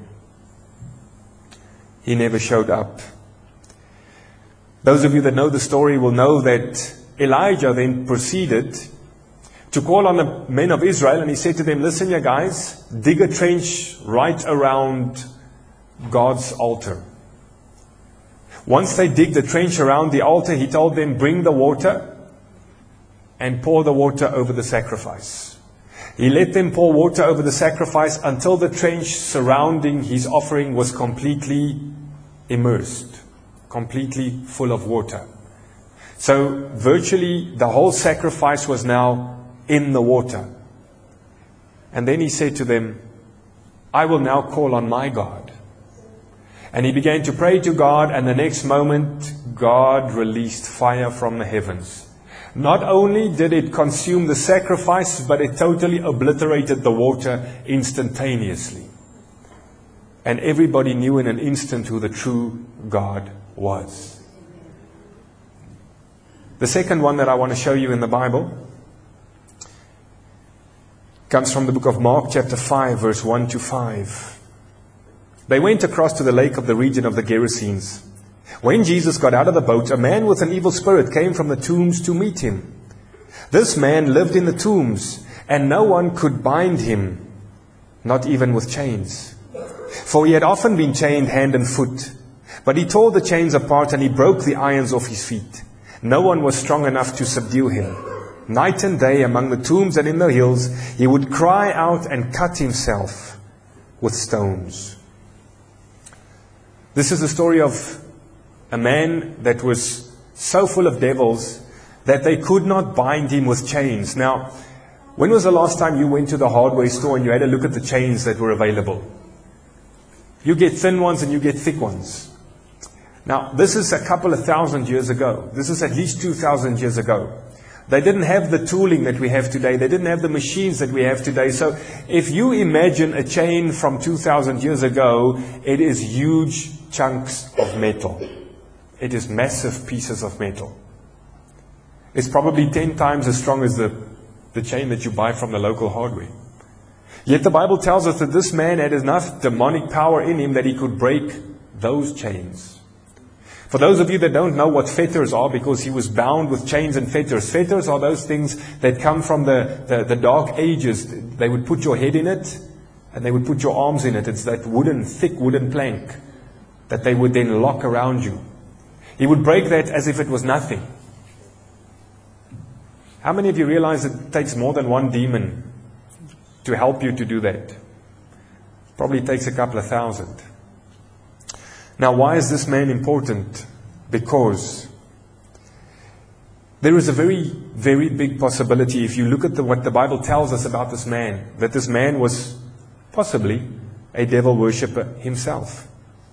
He never showed up. Those of you that know the story will know that Elijah then proceeded to call on the men of Israel, and he said to them, listen, you guys, dig a trench right around God's altar. Once they dig the trench around the altar, he told them, bring the water and pour the water over the sacrifice. He let them pour water over the sacrifice until the trench surrounding his offering was completely immersed, completely full of water. So virtually the whole sacrifice was now in the water. And then he said to them, I will now call on my God. And he began to pray to God, and the next moment God released fire from the heavens. Not only did it consume the sacrifice, but it totally obliterated the water instantaneously. And everybody knew in an instant who the true God was. The second one that I want to show you in the Bible comes from the book of Mark chapter five, verse one to five. They went across to the lake of the region of the Gerasenes. When Jesus got out of the boat, a man with an evil spirit came from the tombs to meet him. This man lived in the tombs, and no one could bind him, not even with chains. For he had often been chained hand and foot. But he tore the chains apart and he broke the irons off his feet. No one was strong enough to subdue him. Night and day among the tombs and in the hills, he would cry out and cut himself with stones. This is the story of a man that was so full of devils that they could not bind him with chains. Now, when was the last time you went to the hardware store and you had a look at the chains that were available? You get thin ones and you get thick ones. Now, this is a couple of thousand years ago. This is at least two thousand years ago. They didn't have the tooling that we have today. They didn't have the machines that we have today. So if you imagine a chain from two thousand years ago, it is huge chunks of metal. It is massive pieces of metal. It's probably ten times as strong as the, the chain that you buy from the local hardware. Yet the Bible tells us that this man had enough demonic power in him that he could break those chains. For those of you that don't know what fetters are, because he was bound with chains and fetters. Fetters are those things that come from the, the, the dark ages. They would put your head in it and they would put your arms in it. It's that wooden, thick wooden plank that they would then lock around you. He would break that as if it was nothing. How many of you realize it takes more than one demon to help you to do that? Probably takes a couple of thousand. Now, why is this man important? Because there is a very, very big possibility, if you look at the, what the Bible tells us about this man, that this man was possibly a devil worshipper himself.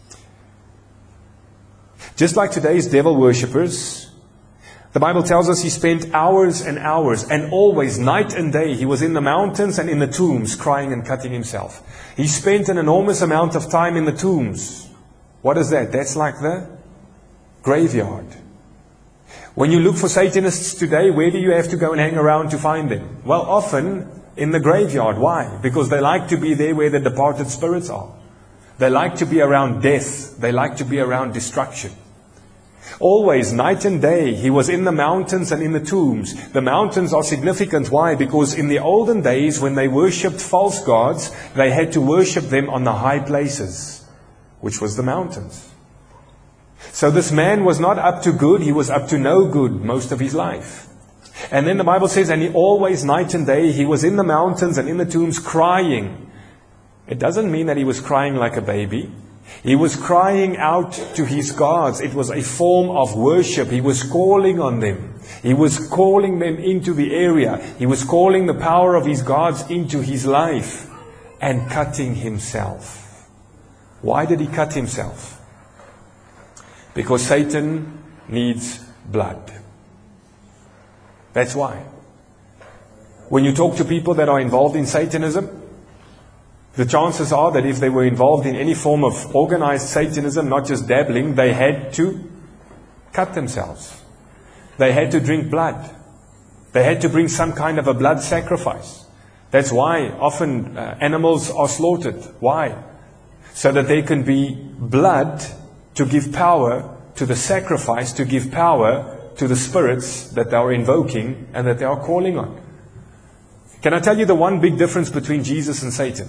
Just like today's devil worshippers, the Bible tells us he spent hours and hours, and always, night and day, he was in the mountains and in the tombs, crying and cutting himself. He spent an enormous amount of time in the tombs. What is that? That's like the graveyard. When you look for Satanists today, where do you have to go and hang around to find them? Well, often in the graveyard. Why? Because they like to be there where the departed spirits are. They like to be around death. They like to be around destruction. Always, night and day, he was in the mountains and in the tombs. The mountains are significant. Why? Because in the olden days, when they worshipped false gods, they had to worship them on the high places, which was the mountains. So this man was not up to good, he was up to no good most of his life. And then the Bible says, and he always, night and day, he was in the mountains and in the tombs crying. It doesn't mean that he was crying like a baby. He was crying out to his gods. It was a form of worship. He was calling on them. He was calling them into the area. He was calling the power of his gods into his life and cutting himself. Why did he cut himself? Because Satan needs blood. That's why. When you talk to people that are involved in Satanism, the chances are that if they were involved in any form of organized Satanism, not just dabbling, they had to cut themselves. They had to drink blood. They had to bring some kind of a blood sacrifice. That's why often uh, animals are slaughtered. Why? So that there can be blood to give power to the sacrifice, to give power to the spirits that they are invoking and that they are calling on. Can I tell you the one big difference between Jesus and Satan?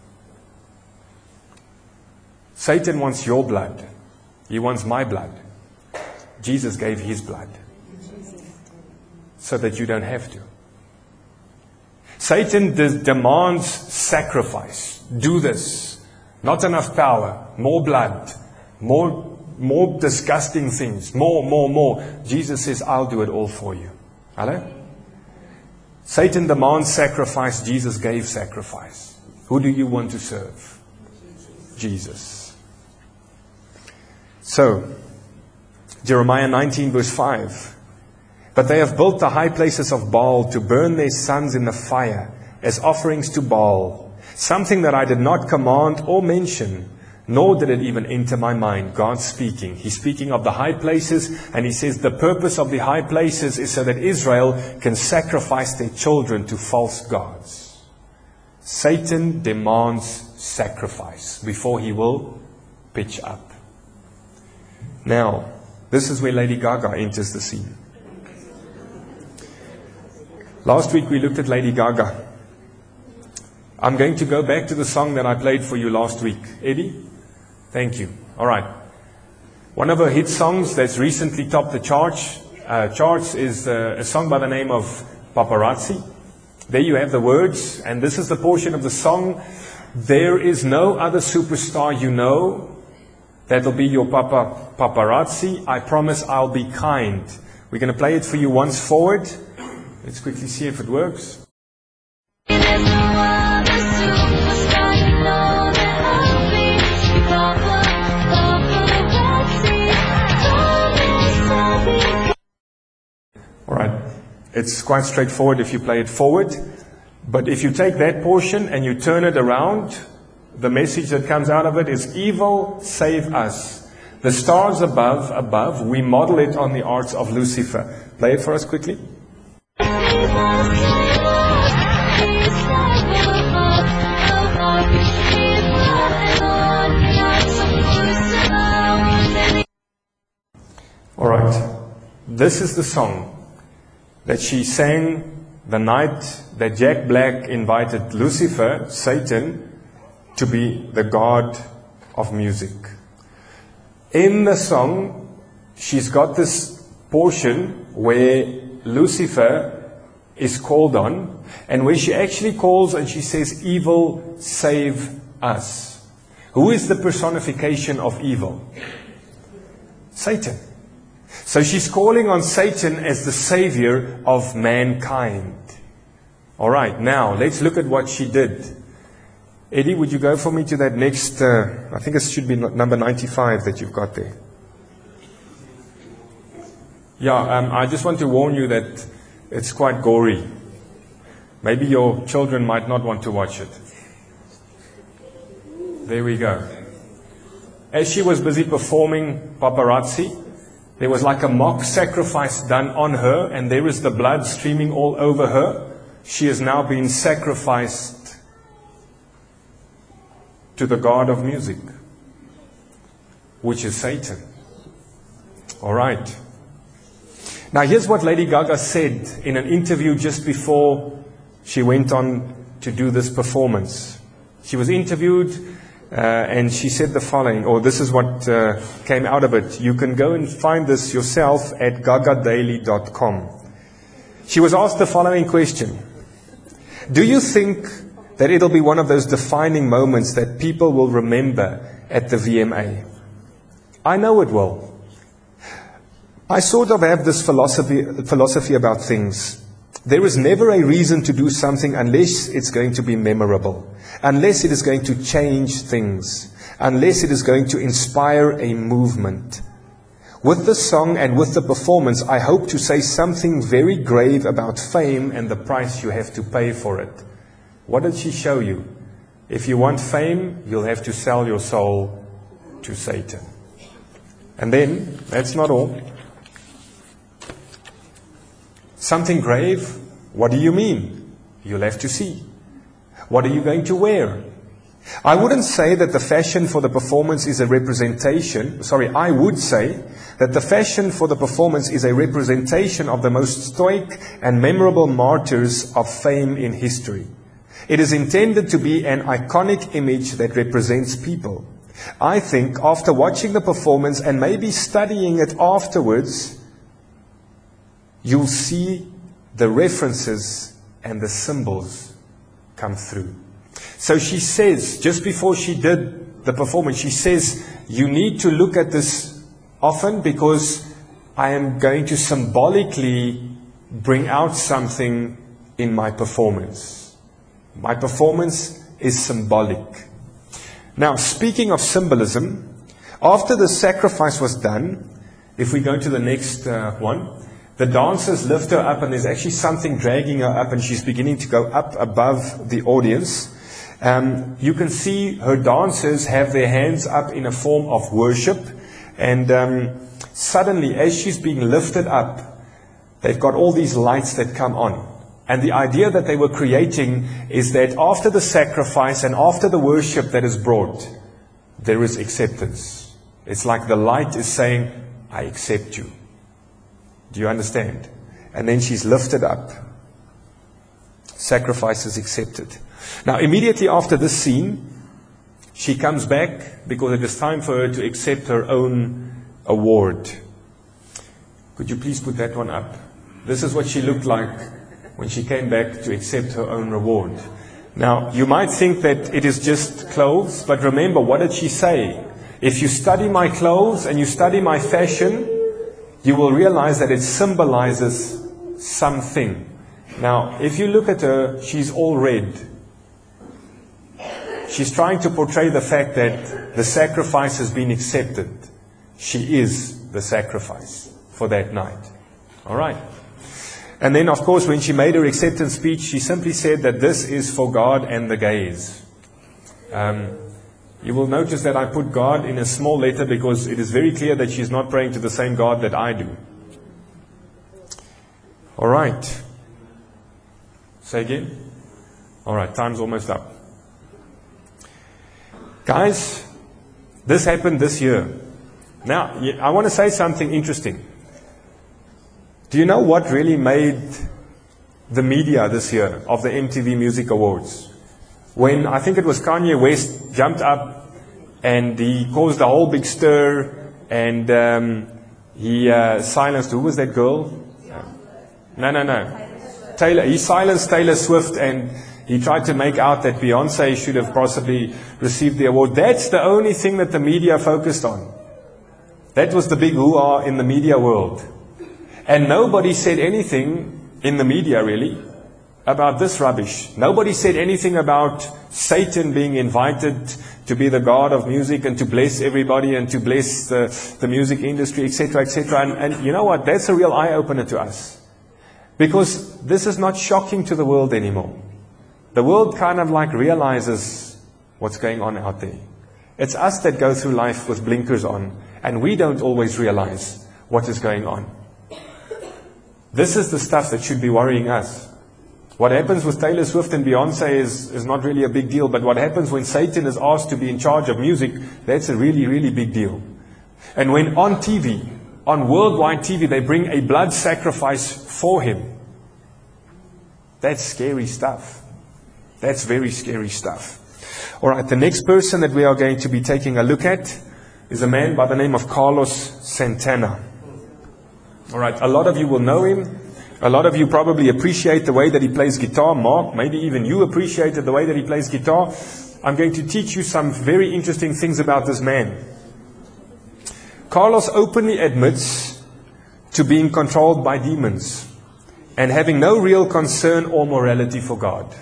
Satan wants your blood. He wants my blood. Jesus gave his blood so that you don't have to. Satan de- demands sacrifice. Do this. Not enough power. More blood. More, more disgusting things. More, more, more. Jesus says, I'll do it all for you. Hello? Satan demands sacrifice. Jesus gave sacrifice. Who do you want to serve? Jesus. So, Jeremiah nineteen verse five. But they have built the high places of Baal to burn their sons in the fire as offerings to Baal. Something that I did not command or mention, nor did it even enter my mind. God speaking. He's speaking of the high places, and he says the purpose of the high places is so that Israel can sacrifice their children to false gods. Satan demands sacrifice before he will pitch up. Now, this is where Lady Gaga enters the scene. Last week we looked at Lady Gaga. I'm going to go back to the song that I played for you last week. Eddie? Thank you. All right. One of her hit songs that's recently topped the charts, uh, charts is uh, a song by the name of Paparazzi. There you have the words, and this is the portion of the song. There is no other superstar you know. That'll be your papa paparazzi. I promise I'll be kind. We're going to play it for you once forward. Let's quickly see if it works. Alright, it's quite straightforward if you play it forward. But if you take that portion and you turn it around, the message that comes out of it is evil, save us. The stars above, above, we model it on the arts of Lucifer. Play it for us quickly. Alright, this is the song that she sang the night that Jack Black invited Lucifer, Satan, to be the god of music. In the song, she's got this portion where Lucifer is called on, and where she actually calls and she says, evil, save us. Who is the personification of evil? Satan. So she's calling on Satan as the savior of mankind. All right, now let's look at what she did. Eddie, would you go for me to that next, uh, I think it should be number ninety-five that you've got there. Yeah, um, I just want to warn you that it's quite gory. Maybe your children might not want to watch it. There we go. As she was busy performing Paparazzi, there was like a mock sacrifice done on her, and there is the blood streaming all over her. She has now been sacrificed to the god of music, which is Satan. All right. Now here's what Lady Gaga said in an interview just before she went on to do this performance. She was interviewed uh, and she said the following, or this is what uh, came out of it. You can go and find this yourself at gaga daily dot com. She was asked the following question. Do you think that it'll be one of those defining moments that people will remember at the V M A? I know it will. I sort of have this philosophy, philosophy about things. There is never a reason to do something unless it's going to be memorable, unless it is going to change things, unless it is going to inspire a movement. With the song and with the performance, I hope to say something very grave about fame and the price you have to pay for it. What did she show you? If you want fame, you'll have to sell your soul to Satan. And then, that's not all. Something grave? What do you mean? You'll have to see. What are you going to wear? I wouldn't say that the fashion for the performance is a representation, sorry, I would say that the fashion for the performance is a representation of the most stoic and memorable martyrs of fame in history. It is intended to be an iconic image that represents people. I think after watching the performance and maybe studying it afterwards, you'll see the references and the symbols come through. So she says, just before she did the performance, she says, you need to look at this often because I am going to symbolically bring out something in my performance. My performance is symbolic. Now, speaking of symbolism, after the sacrifice was done, if we go to the next uh, one, the dancers lift her up and there's actually something dragging her up and she's beginning to go up above the audience. Um, you can see her dancers have their hands up in a form of worship, and um, suddenly as she's being lifted up, they've got all these lights that come on. And the idea that they were creating is that after the sacrifice and after the worship that is brought, there is acceptance. It's like the light is saying, I accept you. Do you understand? And then she's lifted up. Sacrifice is accepted. Now, immediately after this scene, she comes back because it is time for her to accept her own award. Could you please put that one up? This is what she looked like when she came back to accept her own reward. Now, you might think that it is just clothes, but remember, what did she say? If you study my clothes and you study my fashion, you will realize that it symbolizes something. Now, if you look at her, she's all red. She's trying to portray the fact that the sacrifice has been accepted. She is the sacrifice for that night. All right. And then, of course, when she made her acceptance speech, she simply said that this is for God and the gays. Um, you will notice that I put God in a small letter because it is very clear that she's not praying to the same God that I do. All right. Say again? All right, time's almost up. Guys, this happened this year. Now, I want to say something interesting. Do you know what really made the media this year of the M T V Music Awards? When I think it was Kanye West jumped up and he caused a whole big stir and um, he uh, silenced, who was that girl? No, no, no. Taylor. He silenced Taylor Swift and he tried to make out that Beyonce should have possibly received the award. That's the only thing that the media focused on. That was the big hoo-ah in the media world. And nobody said anything in the media, really, about this rubbish. Nobody said anything about Satan being invited to be the God of music and to bless everybody and to bless the, the music industry, et cetera, et cetera. And, and you know what? That's a real eye-opener to us. Because this is not shocking to the world anymore. The world kind of like realizes what's going on out there. It's us that go through life with blinkers on, and we don't always realize what is going on. This is the stuff that should be worrying us. What happens with Taylor Swift and Beyonce is, is not really a big deal, but what happens when Satan is asked to be in charge of music, that's a really, really big deal. And when on T V, on worldwide T V, they bring a blood sacrifice for him, that's scary stuff. That's very scary stuff. All right, the next person that we are going to be taking a look at is a man by the name of Carlos Santana. All right, a lot of you will know him. A lot of you probably appreciate the way that he plays guitar. Mark, maybe even you appreciated the way that he plays guitar. I'm going to teach you some very interesting things about this man. Carlos openly admits to being controlled by demons and having no real concern or morality for God.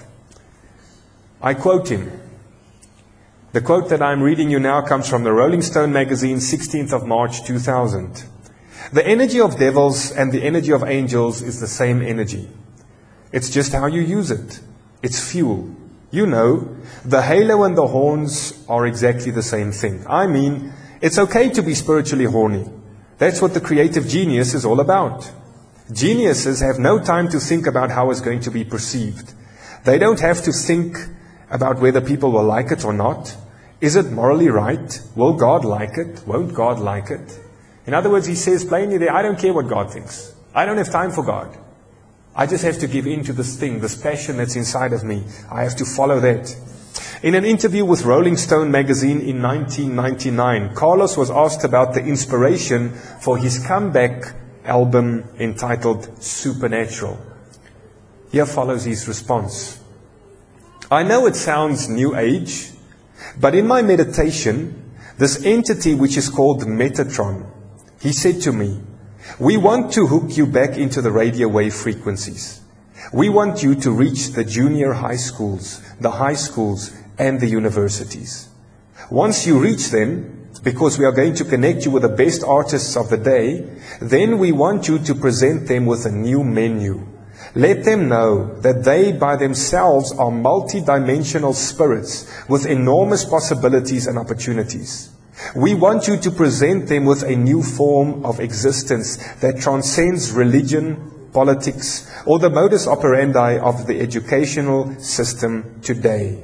I quote him. The quote that I'm reading you now comes from the Rolling Stone magazine, sixteenth of March two thousand. The energy of devils and the energy of angels is the same energy. It's just how you use it. It's fuel. You know, the halo and the horns are exactly the same thing. I mean, it's okay to be spiritually horny. That's what the creative genius is all about. Geniuses have no time to think about how it's going to be perceived. They don't have to think about whether people will like it or not. Is it morally right? Will God like it? Won't God like it? In other words, he says plainly there, I don't care what God thinks. I don't have time for God. I just have to give in to this thing, this passion that's inside of me. I have to follow that. In an interview with Rolling Stone magazine in nineteen ninety-nine, Carlos was asked about the inspiration for his comeback album entitled Supernatural. Here follows his response. I know it sounds new age, but in my meditation, this entity which is called Metatron, he said to me, we want to hook you back into the radio wave frequencies. We want you to reach the junior high schools, the high schools, and the universities. Once you reach them, because we are going to connect you with the best artists of the day, then we want you to present them with a new menu. Let them know that they by themselves are multi-dimensional spirits with enormous possibilities and opportunities. We want you to present them with a new form of existence that transcends religion, politics, or the modus operandi of the educational system today.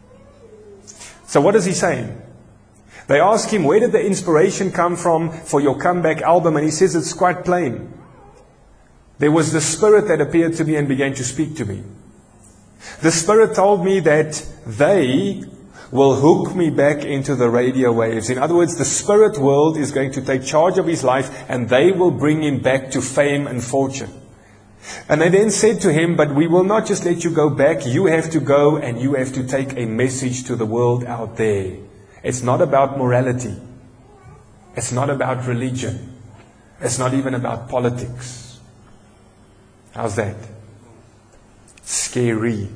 So what is he saying? They ask him, where did the inspiration come from for your comeback album? And he says it's quite plain. There was the spirit that appeared to me and began to speak to me. The Spirit told me that they will hook me back into the radio waves. In other words, the spirit world is going to take charge of his life and they will bring him back to fame and fortune. And they then said to him, but we will not just let you go back. You have to go and you have to take a message to the world out there. It's not about morality. It's not about religion. It's not even about politics. How's that? Scary.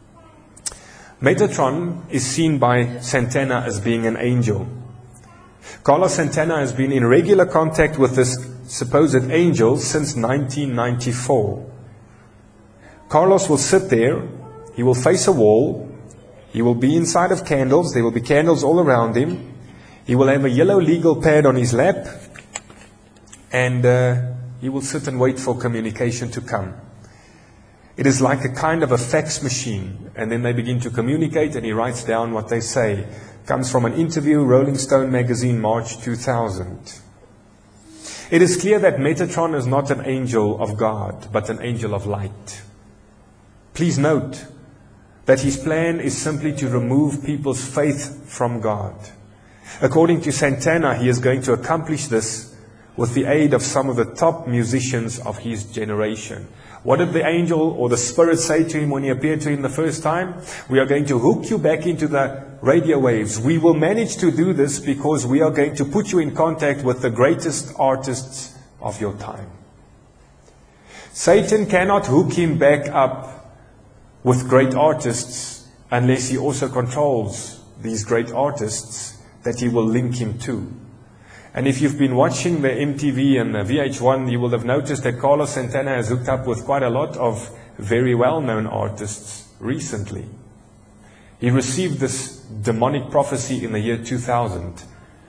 Metatron is seen by Santana as being an angel. Carlos Santana has been in regular contact with this supposed angel since nineteen ninety-four. Carlos will sit there, he will face a wall, he will be inside of candles, there will be candles all around him, he will have a yellow legal pad on his lap, and uh, he will sit and wait for communication to come. It is like a kind of a fax machine, and then they begin to communicate and he writes down what they say. Comes from an interview, Rolling Stone magazine, March two thousand. It is clear that Metatron is not an angel of God, but an angel of light. Please note that his plan is simply to remove people's faith from God. According to Santana, he is going to accomplish this with the aid of some of the top musicians of his generation. What did the angel or the Spirit say to him when he appeared to him the first time? We are going to hook you back into the radio waves. We will manage to do this because we are going to put you in contact with the greatest artists of your time. Satan cannot hook him back up with great artists unless he also controls these great artists that he will link him to. And if you've been watching the M T V and the V H one, you will have noticed that Carlos Santana has hooked up with quite a lot of very well-known artists recently. He received this demonic prophecy in the year two thousand.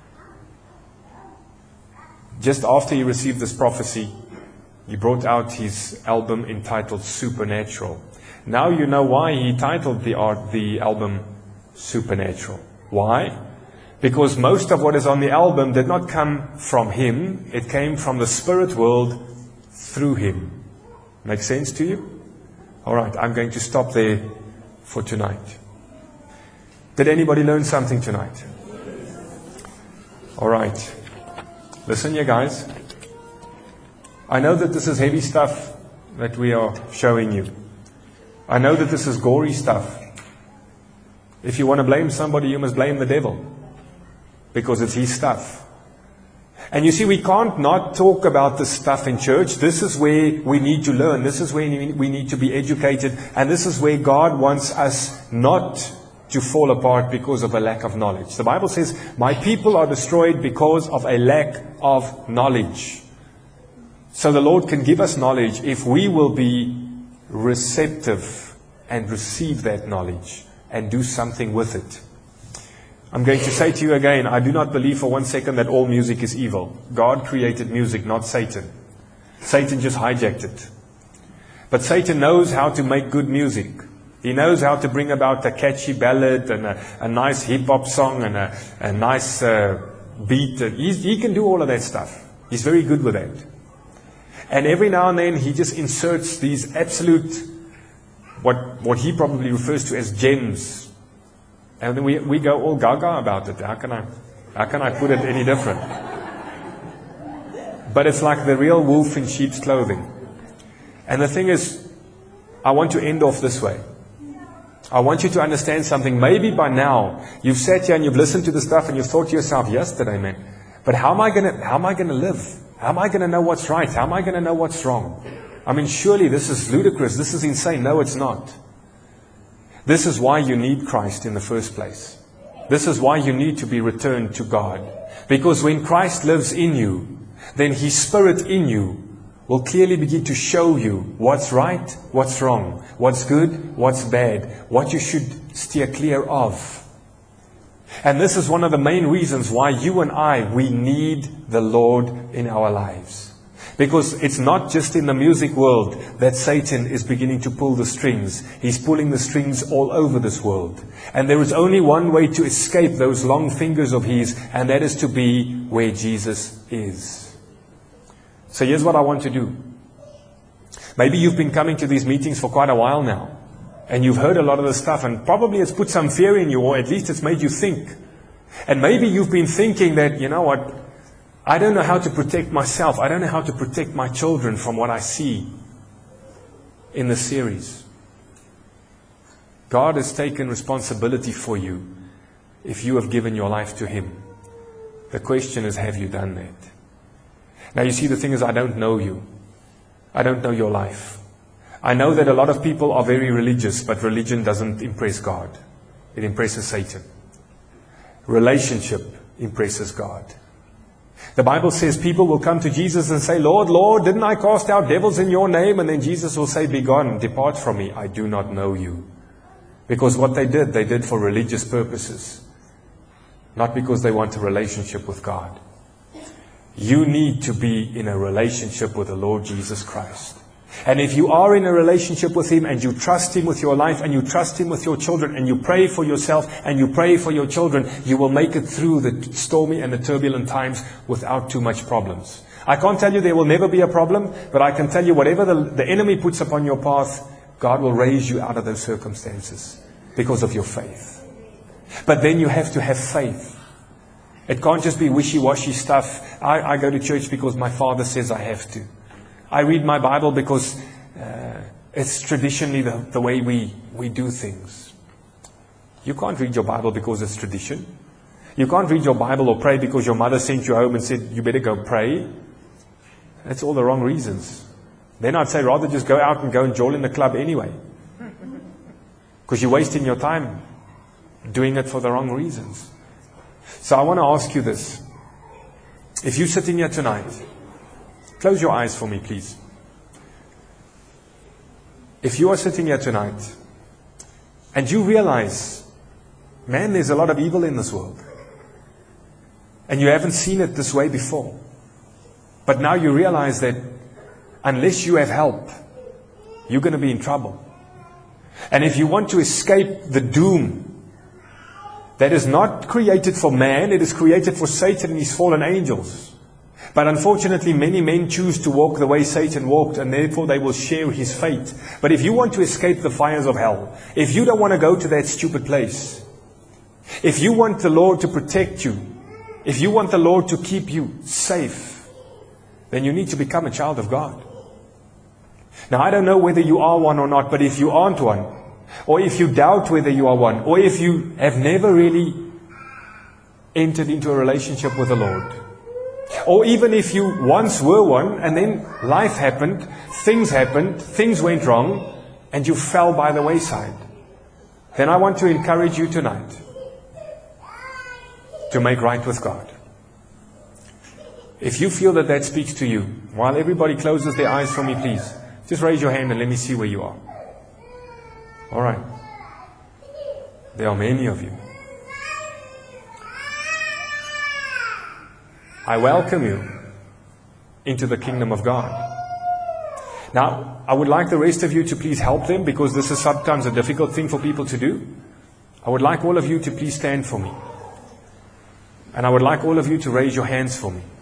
Just after he received this prophecy, he brought out his album entitled Supernatural. Now you know why he titled the art, the album Supernatural. Why? Because most of what is on the album did not come from him. It came from the spirit world through him. Make sense to you? All right, I'm going to stop there for tonight. Did anybody learn something tonight? All right. Listen, you guys. I know that this is heavy stuff that we are showing you. I know that this is gory stuff. If you want to blame somebody, you must blame the devil. Because it's his stuff. And you see, we can't not talk about this stuff in church. This is where we need to learn. This is where we need to be educated. And this is where God wants us not to fall apart because of a lack of knowledge. The Bible says, my people are destroyed because of a lack of knowledge. So the Lord can give us knowledge if we will be receptive and receive that knowledge and do something with it. I'm going to say to you again, I do not believe for one second that all music is evil. God created music, not Satan. Satan just hijacked it. But Satan knows how to make good music. He knows how to bring about a catchy ballad and a, a nice hip-hop song and a, a nice uh, beat. He's, he can do all of that stuff. He's very good with that. And every now and then he just inserts these absolute, what, what he probably refers to as gems. And then we, we go all gaga about it. How can I, how can I put it any different? But it's like the real wolf in sheep's clothing. And the thing is, I want to end off this way. I want you to understand something. Maybe by now, you've sat here and you've listened to the stuff and you've thought to yourself, yesterday, man, but how am I going to, how am I going to live? How am I going to know what's right? How am I going to know what's wrong? I mean, surely this is ludicrous. This is insane. No, it's not. This is why you need Christ in the first place. This is why you need to be returned to God. Because when Christ lives in you, then His Spirit in you will clearly begin to show you what's right, what's wrong, what's good, what's bad, what you should steer clear of. And this is one of the main reasons why you and I, we need the Lord in our lives. Because it's not just in the music world that Satan is beginning to pull the strings. He's pulling the strings all over this world. And there is only one way to escape those long fingers of his, and that is to be where Jesus is. So here's what I want to do. Maybe you've been coming to these meetings for quite a while now. And you've heard a lot of this stuff, and probably it's put some fear in you, or at least it's made you think. And maybe you've been thinking that, you know what, I don't know how to protect myself. I don't know how to protect my children from what I see in the series. God has taken responsibility for you if you have given your life to Him. The question is, have you done that? Now you see, the thing is, I don't know you. I don't know your life. I know that a lot of people are very religious, but religion doesn't impress God. It impresses Satan. Relationship impresses God. The Bible says people will come to Jesus and say, Lord, Lord, didn't I cast out devils in your name? And then Jesus will say, begone, depart from me, I do not know you. Because what they did, they did for religious purposes. Not because they want a relationship with God. You need to be in a relationship with the Lord Jesus Christ. And if you are in a relationship with Him and you trust Him with your life and you trust Him with your children and you pray for yourself and you pray for your children, you will make it through the stormy and the turbulent times without too much problems. I can't tell you there will never be a problem, but I can tell you whatever the, the enemy puts upon your path, God will raise you out of those circumstances because of your faith. But then you have to have faith. It can't just be wishy-washy stuff. I, I go to church because my father says I have to. I read my Bible because uh, it's traditionally the, the way we, we do things. You can't read your Bible because it's tradition. You can't read your Bible or pray because your mother sent you home and said, you better go pray. That's all the wrong reasons. Then I'd say rather just go out and go and join in the club anyway. Because you're wasting your time doing it for the wrong reasons. So I want to ask you this. If you're sitting here tonight, close your eyes for me, please. If you are sitting here tonight and you realize, man, there's a lot of evil in this world. And you haven't seen it this way before. But now you realize that unless you have help, you're going to be in trouble. And if you want to escape the doom that is not created for man, it is created for Satan and his fallen angels. But unfortunately, many men choose to walk the way Satan walked, and therefore they will share his fate. But if you want to escape the fires of hell, if you don't want to go to that stupid place, if you want the Lord to protect you, if you want the Lord to keep you safe, then you need to become a child of God. Now, I don't know whether you are one or not, but if you aren't one, or if you doubt whether you are one, or if you have never really entered into a relationship with the Lord, or even if you once were one, and then life happened, things happened, things went wrong, and you fell by the wayside, then I want to encourage you tonight to make right with God. If you feel that that speaks to you, while everybody closes their eyes for me, please, just raise your hand and let me see where you are. All right. There are many of you. I welcome you into the kingdom of God. Now, I would like the rest of you to please help them, because this is sometimes a difficult thing for people to do. I would like all of you to please stand for me. And I would like all of you to raise your hands for me.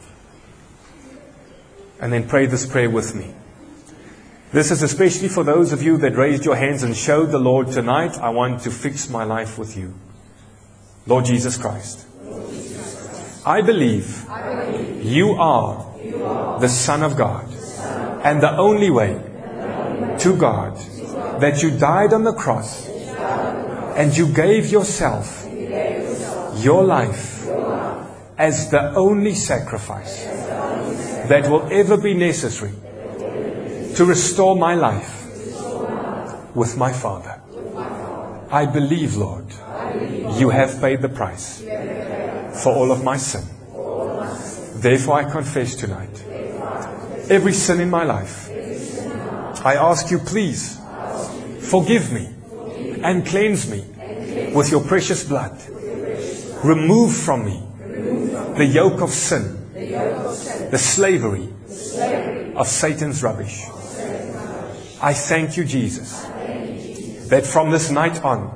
And then pray this prayer with me. This is especially for those of you that raised your hands and showed the Lord tonight, I want to fix my life with you. Lord Jesus Christ, I believe you are the Son of God and the only way to God, that you died on the cross and you gave yourself, your life, as the only sacrifice that will ever be necessary to restore my life with my Father. I believe, Lord, you have paid the price for all of my sin. Therefore, I confess tonight every sin in my life. I ask you, please, forgive me and cleanse me with your precious blood. Remove from me the yoke of sin, the slavery of Satan's rubbish. I thank you, Jesus, that from this night on,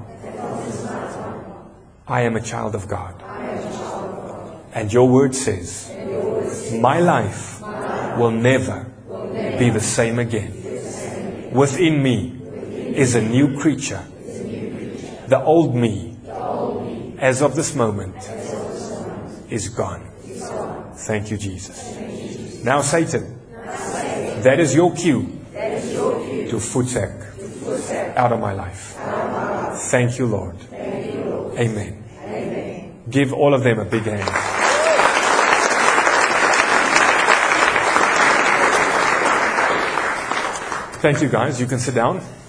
I am a child of God. And your word says, my life will never be the same again. Within me is a new creature. The old me, as of this moment, is gone. Thank you, Jesus. Now, Satan, that is your cue to footsack out of my life. Thank you, Lord. Amen. Give all of them a big hand. Thank you, guys. You can sit down.